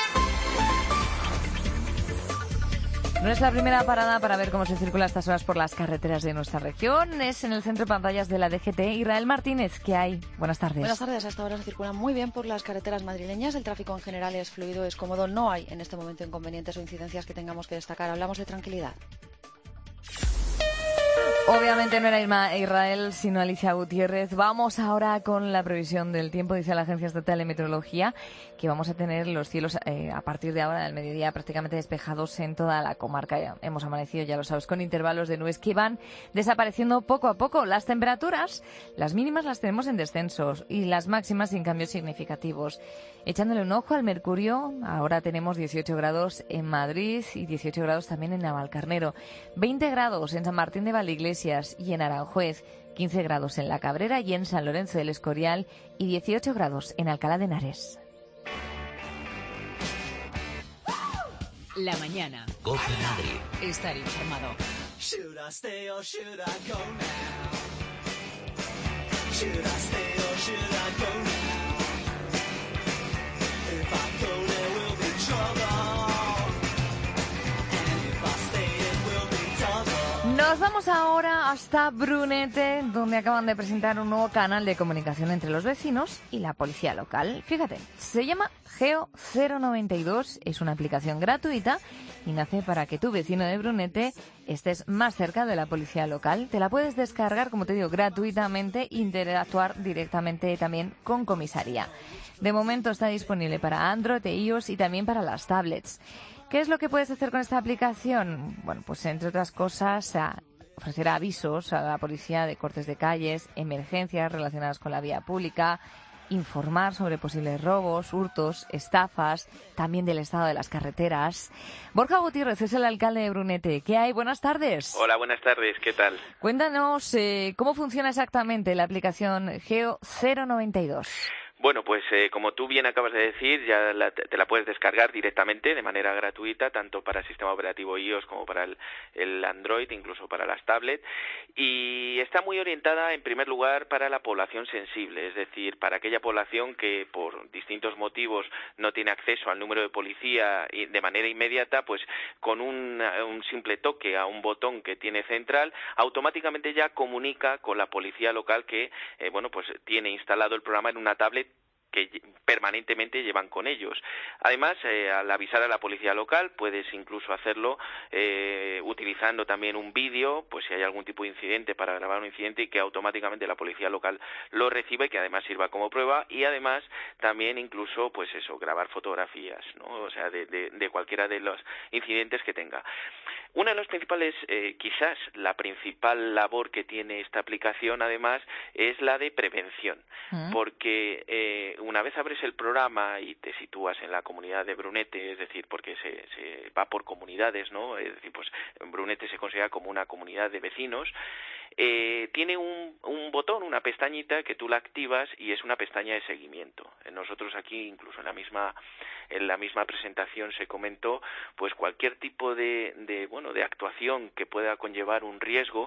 No es la primera parada para ver cómo se circula a estas horas por las carreteras de nuestra región. Es en el centro de pantallas de la DGT. Israel Martínez, ¿qué hay? Buenas tardes. Buenas tardes. A esta hora se circula muy bien por las carreteras madrileñas. El tráfico en general es fluido, es cómodo. No hay en este momento inconvenientes o incidencias que tengamos que destacar. Hablamos de tranquilidad. Obviamente no era Irma Israel, sino Alicia Gutiérrez. Vamos ahora con la previsión del tiempo. Dice la Agencia Estatal de Meteorología que vamos a tener los cielos a partir de ahora, del mediodía, prácticamente despejados en toda la comarca. Ya hemos amanecido, ya lo sabes, con intervalos de nubes que van desapareciendo poco a poco. Las temperaturas, las mínimas las tenemos en descensos y las máximas sin cambios significativos. Echándole un ojo al mercurio, ahora tenemos 18 grados en Madrid y 18 grados también en Navalcarnero, 20 grados en San Martín de Valdeiglesias y en Aranjuez, 15 grados en La Cabrera y en San Lorenzo del Escorial y 18 grados en Alcalá de Henares. La mañana. COPE Madrid. Estar informado. Should I stay or should I go now? Should I stay or should I go now? If I go there will be trouble. And if I stay it will be double. Nos vamos ahora hasta Brunete, donde acaban de presentar un nuevo canal de comunicación entre los vecinos y la policía local. Fíjate, se llama Geo 092, es una aplicación gratuita y nace para que tu vecino de Brunete estés más cerca de la policía local. Te la puedes descargar, como te digo, gratuitamente, interactuar directamente también con comisaría. De momento está disponible para Android e iOS y también para las tablets. ¿Qué es lo que puedes hacer con esta aplicación? Bueno, pues entre otras cosas, ofrecerá avisos a la policía de cortes de calles, emergencias relacionadas con la vía pública, informar sobre posibles robos, hurtos, estafas, también del estado de las carreteras. Borja Gutiérrez es el alcalde de Brunete. ¿Qué hay? Buenas tardes. Hola, buenas tardes. ¿Qué tal? Cuéntanos cómo funciona exactamente la aplicación Geo 092. Bueno, pues como tú bien acabas de decir, ya te la puedes descargar directamente de manera gratuita, tanto para el sistema operativo iOS como para el Android, incluso para las tablets, y está muy orientada en primer lugar para la población sensible, es decir, para aquella población que por distintos motivos no tiene acceso al número de policía de manera inmediata, pues con un simple toque a un botón que tiene central, automáticamente ya comunica con la policía local que, pues tiene instalado el programa en una tablet que permanentemente llevan con ellos. Además, al avisar a la policía local, puedes incluso hacerlo utilizando también un vídeo, pues si hay algún tipo de incidente, para grabar un incidente y que automáticamente la policía local lo reciba y que además sirva como prueba, y además también incluso, pues eso, grabar fotografías, ¿no? O sea, de cualquiera de los incidentes que tenga. Una de las principales, quizás la principal labor que tiene esta aplicación, además, es la de prevención, porque una vez abres el programa y te sitúas en la comunidad de Brunete, es decir, porque se va por comunidades, ¿no? Es decir, pues Brunete se considera como una comunidad de vecinos. Tiene un botón, una pestañita que tú la activas y es una pestaña de seguimiento. Nosotros aquí, incluso en la misma presentación se comentó, pues cualquier tipo de actuación que pueda conllevar un riesgo,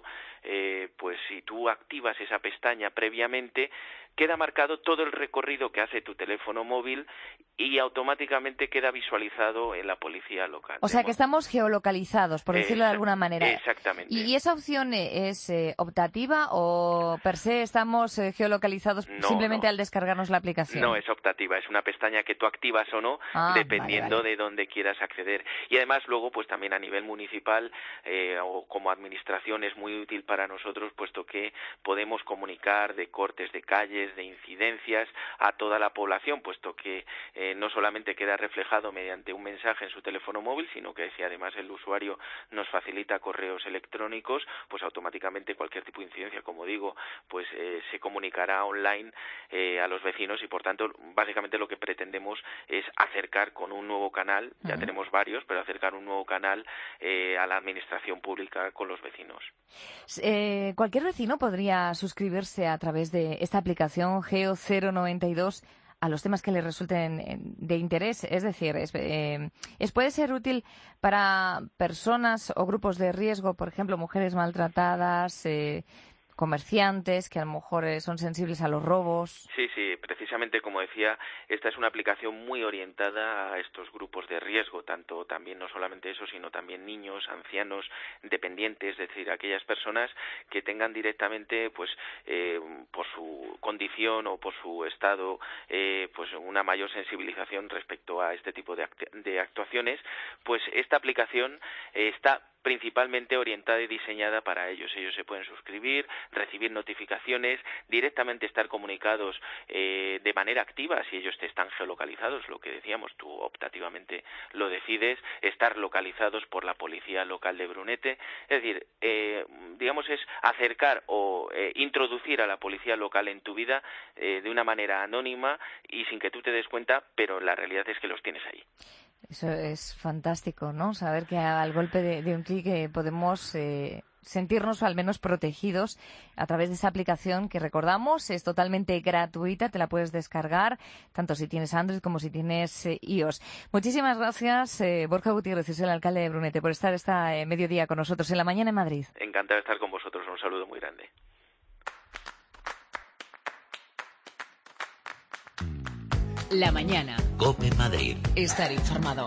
pues si tú activas esa pestaña previamente, queda marcado todo el recorrido que hace tu teléfono móvil y automáticamente queda visualizado en la policía local. O sea que estamos geolocalizados, por decirlo de alguna manera. Exactamente. ¿Y esa opción es optativa o per se estamos geolocalizados simplemente al descargarnos la aplicación? No, es optativa. Es una pestaña que tú activas o no, dependiendo de dónde quieras acceder. Y además luego, pues también a nivel municipal o como administración es muy útil para nosotros, puesto que podemos comunicar de cortes de calles, de incidencias a toda la población, puesto que no solamente queda reflejado mediante un mensaje en su teléfono móvil, sino que si además el usuario nos facilita correos electrónicos, pues automáticamente cualquier tipo de incidencia, como digo, pues se comunicará online a los vecinos y por tanto básicamente lo que pretendemos es acercar con un nuevo canal, ya tenemos varios, pero acercar un nuevo canal a la administración pública con los vecinos. Cualquier vecino podría suscribirse a través de esta aplicación Geo 092 a los temas que le resulten de interés, es decir, puede ser útil para personas o grupos de riesgo, por ejemplo, mujeres maltratadas, comerciantes que a lo mejor son sensibles a los robos. Sí, precisamente como decía, esta es una aplicación muy orientada a estos grupos de riesgo, también no solamente eso, sino también niños, ancianos, dependientes, es decir, aquellas personas que tengan directamente, pues, por su condición o por su estado, pues una mayor sensibilización respecto a este tipo de actuaciones, pues esta aplicación está principalmente orientada y diseñada para ellos. Ellos se pueden suscribir, recibir notificaciones, directamente estar comunicados de manera activa si ellos te están geolocalizados, lo que decíamos, tú optativamente lo decides, estar localizados por la policía local de Brunete. Es decir, digamos, es acercar o introducir a la policía local en tu vida de una manera anónima y sin que tú te des cuenta, pero la realidad es que los tienes ahí. Eso es fantástico, ¿no? Saber que al golpe de un clic podemos sentirnos al menos protegidos a través de esa aplicación que recordamos es totalmente gratuita, te la puedes descargar tanto si tienes Android como si tienes iOS. Muchísimas gracias, Borja Gutiérrez, es el alcalde de Brunete, por estar esta mediodía con nosotros en La Mañana en Madrid. Encantado de estar con vosotros, un saludo muy grande. La Mañana. COPE Madrid. Estar informado.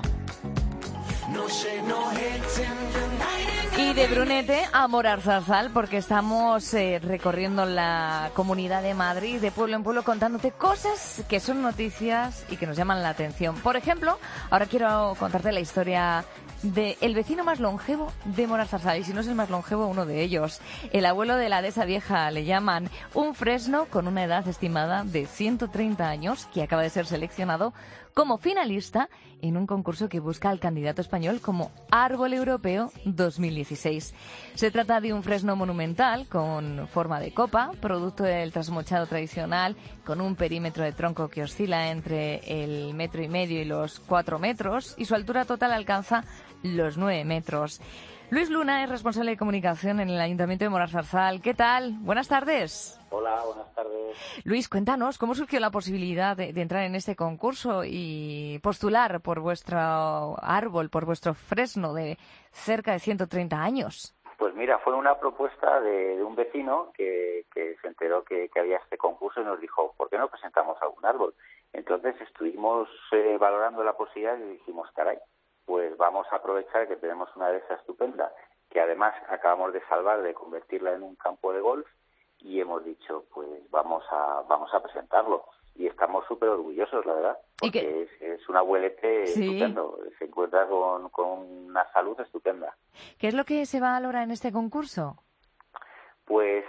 Y de Brunete a Moralzarzal, porque estamos recorriendo la Comunidad de Madrid, de pueblo en pueblo, contándote cosas que son noticias y que nos llaman la atención. Por ejemplo, ahora quiero contarte la historia de el vecino más longevo de Moralzarzal, y si no es el más longevo, uno de ellos. El abuelo de la dehesa vieja, le llaman, un fresno con una edad estimada de 130 años, que acaba de ser seleccionado como finalista en un concurso que busca al candidato español como Árbol Europeo 2016. Se trata de un fresno monumental con forma de copa, producto del trasmochado tradicional, con un perímetro de tronco que oscila entre el 1,5 metros y los 4 metros, y su altura total alcanza los 9 metros. Luis Luna es responsable de comunicación en el Ayuntamiento de Moralzarzal. ¿Qué tal? Buenas tardes. Hola, buenas tardes. Luis, cuéntanos, ¿cómo surgió la posibilidad de entrar en este concurso y postular por vuestro árbol, por vuestro fresno de cerca de 130 años? Pues mira, fue una propuesta de un vecino que se enteró que había este concurso y nos dijo, ¿por qué no presentamos algún árbol? Entonces estuvimos valorando la posibilidad y dijimos, caray, pues vamos a aprovechar que tenemos una dehesa estupenda, que además acabamos de salvar, de convertirla en un campo de golf, y hemos dicho, pues vamos a presentarlo. Y estamos súper orgullosos, la verdad, porque es un abuelete estupendo, se encuentra con una salud estupenda. ¿Qué es lo que se valora en este concurso? Pues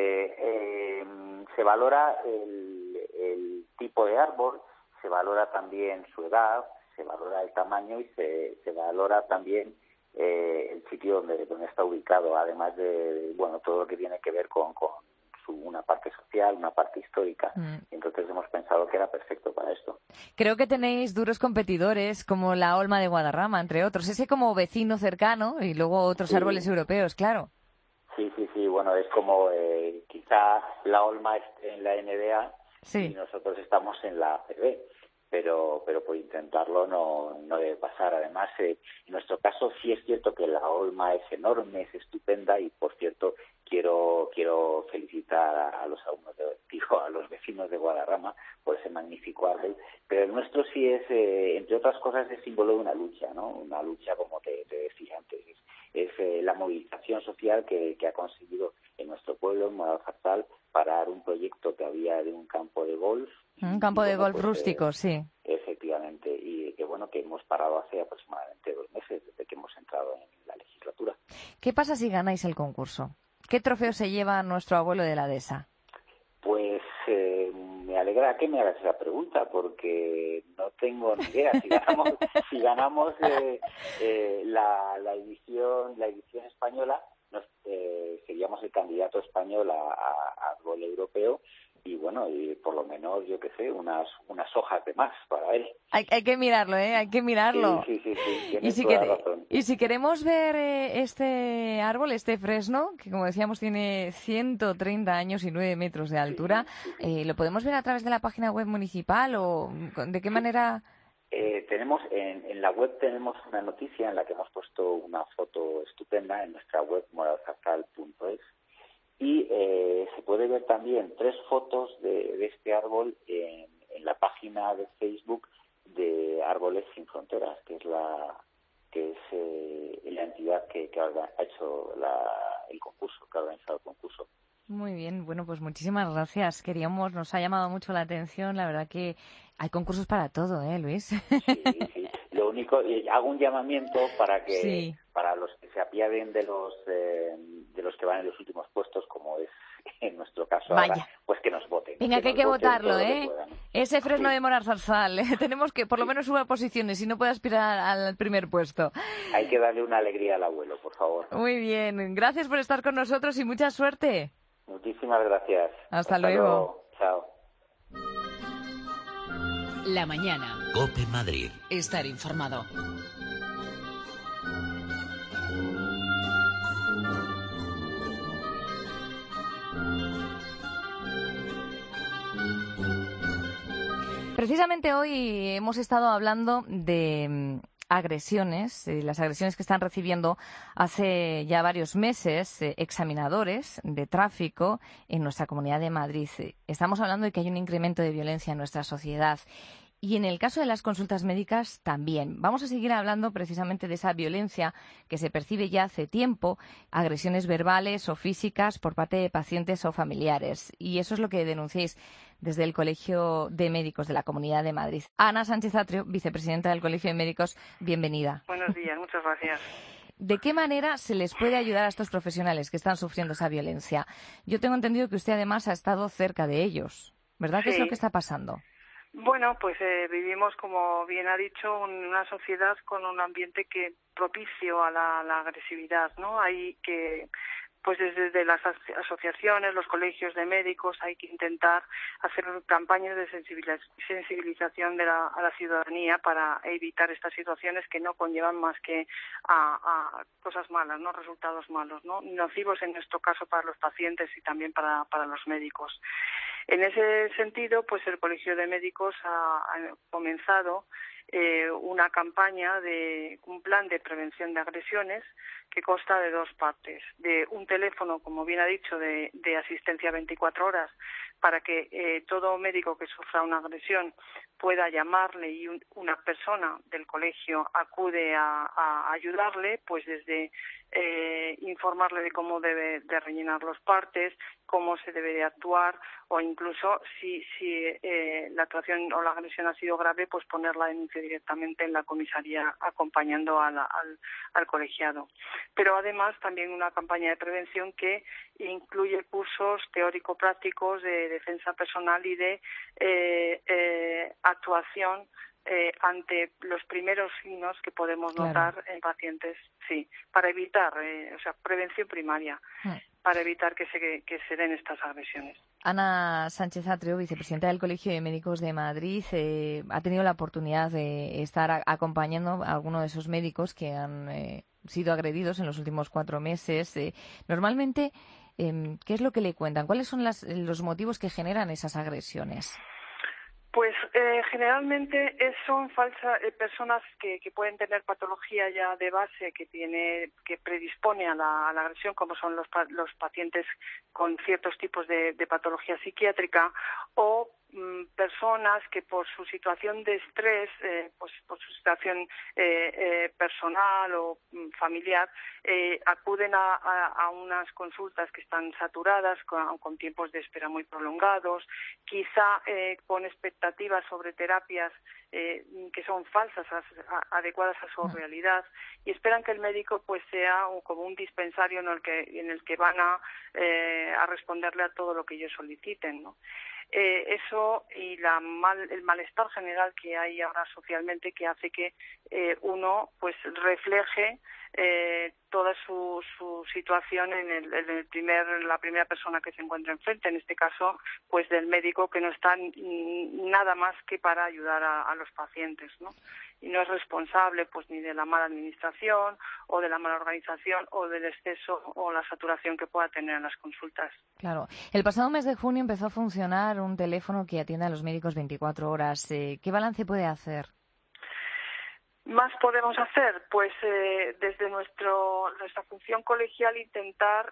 se valora el tipo de árbol, se valora también su edad, se valora el tamaño y se valora también el sitio donde está ubicado, además de todo lo que tiene que ver con una parte social, una parte histórica. Entonces hemos pensado que era perfecto para esto. Creo que tenéis duros competidores como la Olma de Guadarrama, entre otros. Ese como vecino cercano y luego otros árboles europeos, claro. Sí. Bueno, es como quizá la Olma esté en la NBA y nosotros estamos en la ACB. Pero por intentarlo no debe pasar. Además, en nuestro caso sí es cierto que la Olma es enorme, es estupenda y, por cierto, quiero felicitar a los alumnos, a los vecinos de Guadarrama por ese magnífico árbol. Pero el nuestro sí es, entre otras cosas, es símbolo de una lucha, ¿no? Una lucha, como te decía antes, es la movilización social que ha conseguido en nuestro pueblo, en Moralzarzal, parar un proyecto que había de un campo de golf. Un campo de golf rústico, sí. Efectivamente, y que hemos parado hace aproximadamente 2 meses desde que hemos entrado en la legislatura. ¿Qué pasa si ganáis el concurso? ¿Qué trofeo se lleva nuestro abuelo de la dehesa? Pues me alegra que me hagas esa pregunta, porque no tengo ni idea. Si ganamos la edición española, seríamos el candidato español a árbol europeo. Y bueno, y por lo menos, yo qué sé, unas hojas de más para él. Hay que mirarlo, hay que mirarlo. Sí, tienes toda la razón. Y si queremos ver este árbol, este fresno, que como decíamos tiene 130 años y 9 metros de altura, ¿lo podemos ver a través de la página web municipal o de qué manera...? Tenemos en la web tenemos una noticia en la que hemos puesto una foto estupenda en nuestra web moralzarzal.es. Y se puede ver también 3 fotos de este árbol en la página de Facebook de Árboles Sin Fronteras, que es la entidad que ha hecho el concurso, que ha organizado el concurso. Muy bien, bueno, pues muchísimas gracias. Nos ha llamado mucho la atención, la verdad que hay concursos para todo, Luis? Sí. Lo único, hago un llamamiento para los que se apiaden de los que van en los últimos puestos, como es en nuestro caso ahora, pues que nos voten. Venga, que hay que votarlo, Ese fresno de Moralzarzal, tenemos que por lo menos subir posiciones y no puede aspirar al primer puesto. Hay que darle una alegría al abuelo, por favor. Muy bien, gracias por estar con nosotros y mucha suerte. Muchísimas gracias. Hasta luego. Chao. La mañana. COPE Madrid. Estar informado. Precisamente hoy hemos estado hablando de agresiones, las agresiones que están recibiendo hace ya varios meses examinadores de tráfico en nuestra Comunidad de Madrid. Estamos hablando de que hay un incremento de violencia en nuestra sociedad. Y en el caso de las consultas médicas también. Vamos a seguir hablando precisamente de esa violencia que se percibe ya hace tiempo, agresiones verbales o físicas por parte de pacientes o familiares. Y eso es lo que denunciáis desde el Colegio de Médicos de la Comunidad de Madrid. Ana Sánchez Atrio, vicepresidenta del Colegio de Médicos, bienvenida. Buenos días, muchas gracias. ¿De qué manera se les puede ayudar a estos profesionales que están sufriendo esa violencia? Yo tengo entendido que usted además ha estado cerca de ellos, ¿verdad? ¿Qué es lo que está pasando? Bueno, pues vivimos, como bien ha dicho, en una sociedad con un ambiente propicio a la agresividad, ¿no? Hay que pues desde las asociaciones, los colegios de médicos, hay que intentar hacer campañas de sensibilización a la ciudadanía para evitar estas situaciones que no conllevan más que a cosas malas, no resultados malos, no nocivos en nuestro caso para los pacientes y también para los médicos. En ese sentido, pues el Colegio de Médicos ha comenzado una campaña un plan de prevención de agresiones que consta de dos partes, de un teléfono, como bien ha dicho, de asistencia 24 horas para que todo médico que sufra una agresión pueda llamarle y una persona del colegio acude a ayudarle, pues desde informarle de cómo debe de rellenar los partes, cómo se debe de actuar, o incluso si la actuación o la agresión ha sido grave, pues poner la denuncia directamente en la comisaría acompañando al colegiado. Pero además también una campaña de prevención que incluye cursos teórico-prácticos de defensa personal y de actuación ante los primeros signos que podemos notar en pacientes, sí, para evitar, prevención primaria, para evitar que se den estas agresiones. Ana Sánchez Atrio, vicepresidenta del Colegio de Médicos de Madrid, ha tenido la oportunidad de estar acompañando a algunos de esos médicos que han sido agredidos en los últimos 4 meses. Normalmente, ¿qué es lo que le cuentan? ¿Cuáles son los motivos que generan esas agresiones? Pues generalmente son personas que pueden tener patología ya de base que predispone a la agresión, como son los pacientes con ciertos tipos de patología psiquiátrica, o personas que por su situación de estrés, pues por su situación personal o familiar, acuden a unas consultas que están saturadas, con tiempos de espera muy prolongados, quizá con expectativas sobre terapias que son falsas, adecuadas a su realidad, y esperan que el médico pues sea como un dispensario en el que van a responderle a todo lo que ellos soliciten, ¿no? Eso y el malestar general que hay ahora socialmente, que hace que uno pues refleje toda su situación en la primera persona que se encuentra enfrente, en este caso pues del médico, que no está nada más que para ayudar a los pacientes, ¿no? Y no es responsable pues ni de la mala administración o de la mala organización o del exceso o la saturación que pueda tener en las consultas. Claro. El pasado mes de junio empezó a funcionar un teléfono que atiende a los médicos 24 horas. ¿Qué balance puede hacer? ¿Más podemos hacer? Pues desde nuestra función colegial intentar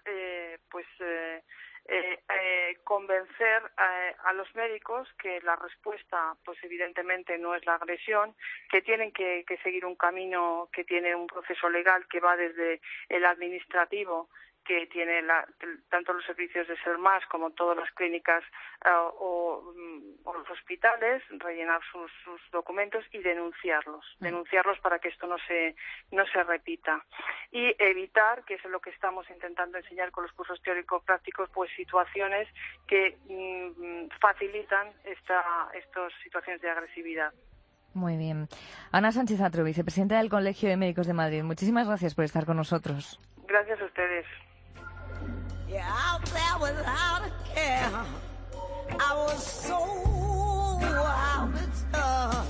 convencer a los médicos que la respuesta pues evidentemente no es la agresión, que tienen que seguir un camino que tiene un proceso legal que va desde el administrativo, que tiene tanto los servicios de SERMAS como todas las clínicas o los hospitales, rellenar sus documentos y denunciarlos para que esto no se repita, y evitar, que es lo que estamos intentando enseñar con los cursos teórico-prácticos, pues situaciones que facilitan estas situaciones de agresividad. Muy bien. Ana Sánchez Atrio, vicepresidenta del Colegio de Médicos de Madrid, muchísimas gracias por estar con nosotros. Gracias a ustedes. Yeah, out there without a care, I was so out of touch,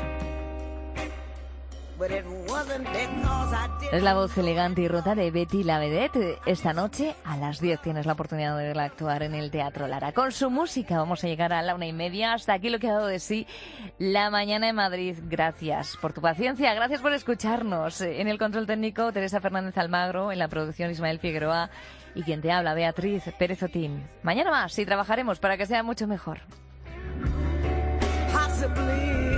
but it wasn't because I didn't. Es la voz elegante y rota de Betty la Vedette. Esta noche a las 10 tienes la oportunidad de verla actuar en el Teatro Lara. Con su música vamos a llegar a la 1:30. Hasta aquí lo que ha dado de sí La Mañana en Madrid. Gracias por tu paciencia, gracias por escucharnos. En el control técnico, Teresa Fernández Almagro, en la producción Ismael Figueroa, y quien te habla, Beatriz Pérez Otín. Mañana más y trabajaremos para que sea mucho mejor. Possibly.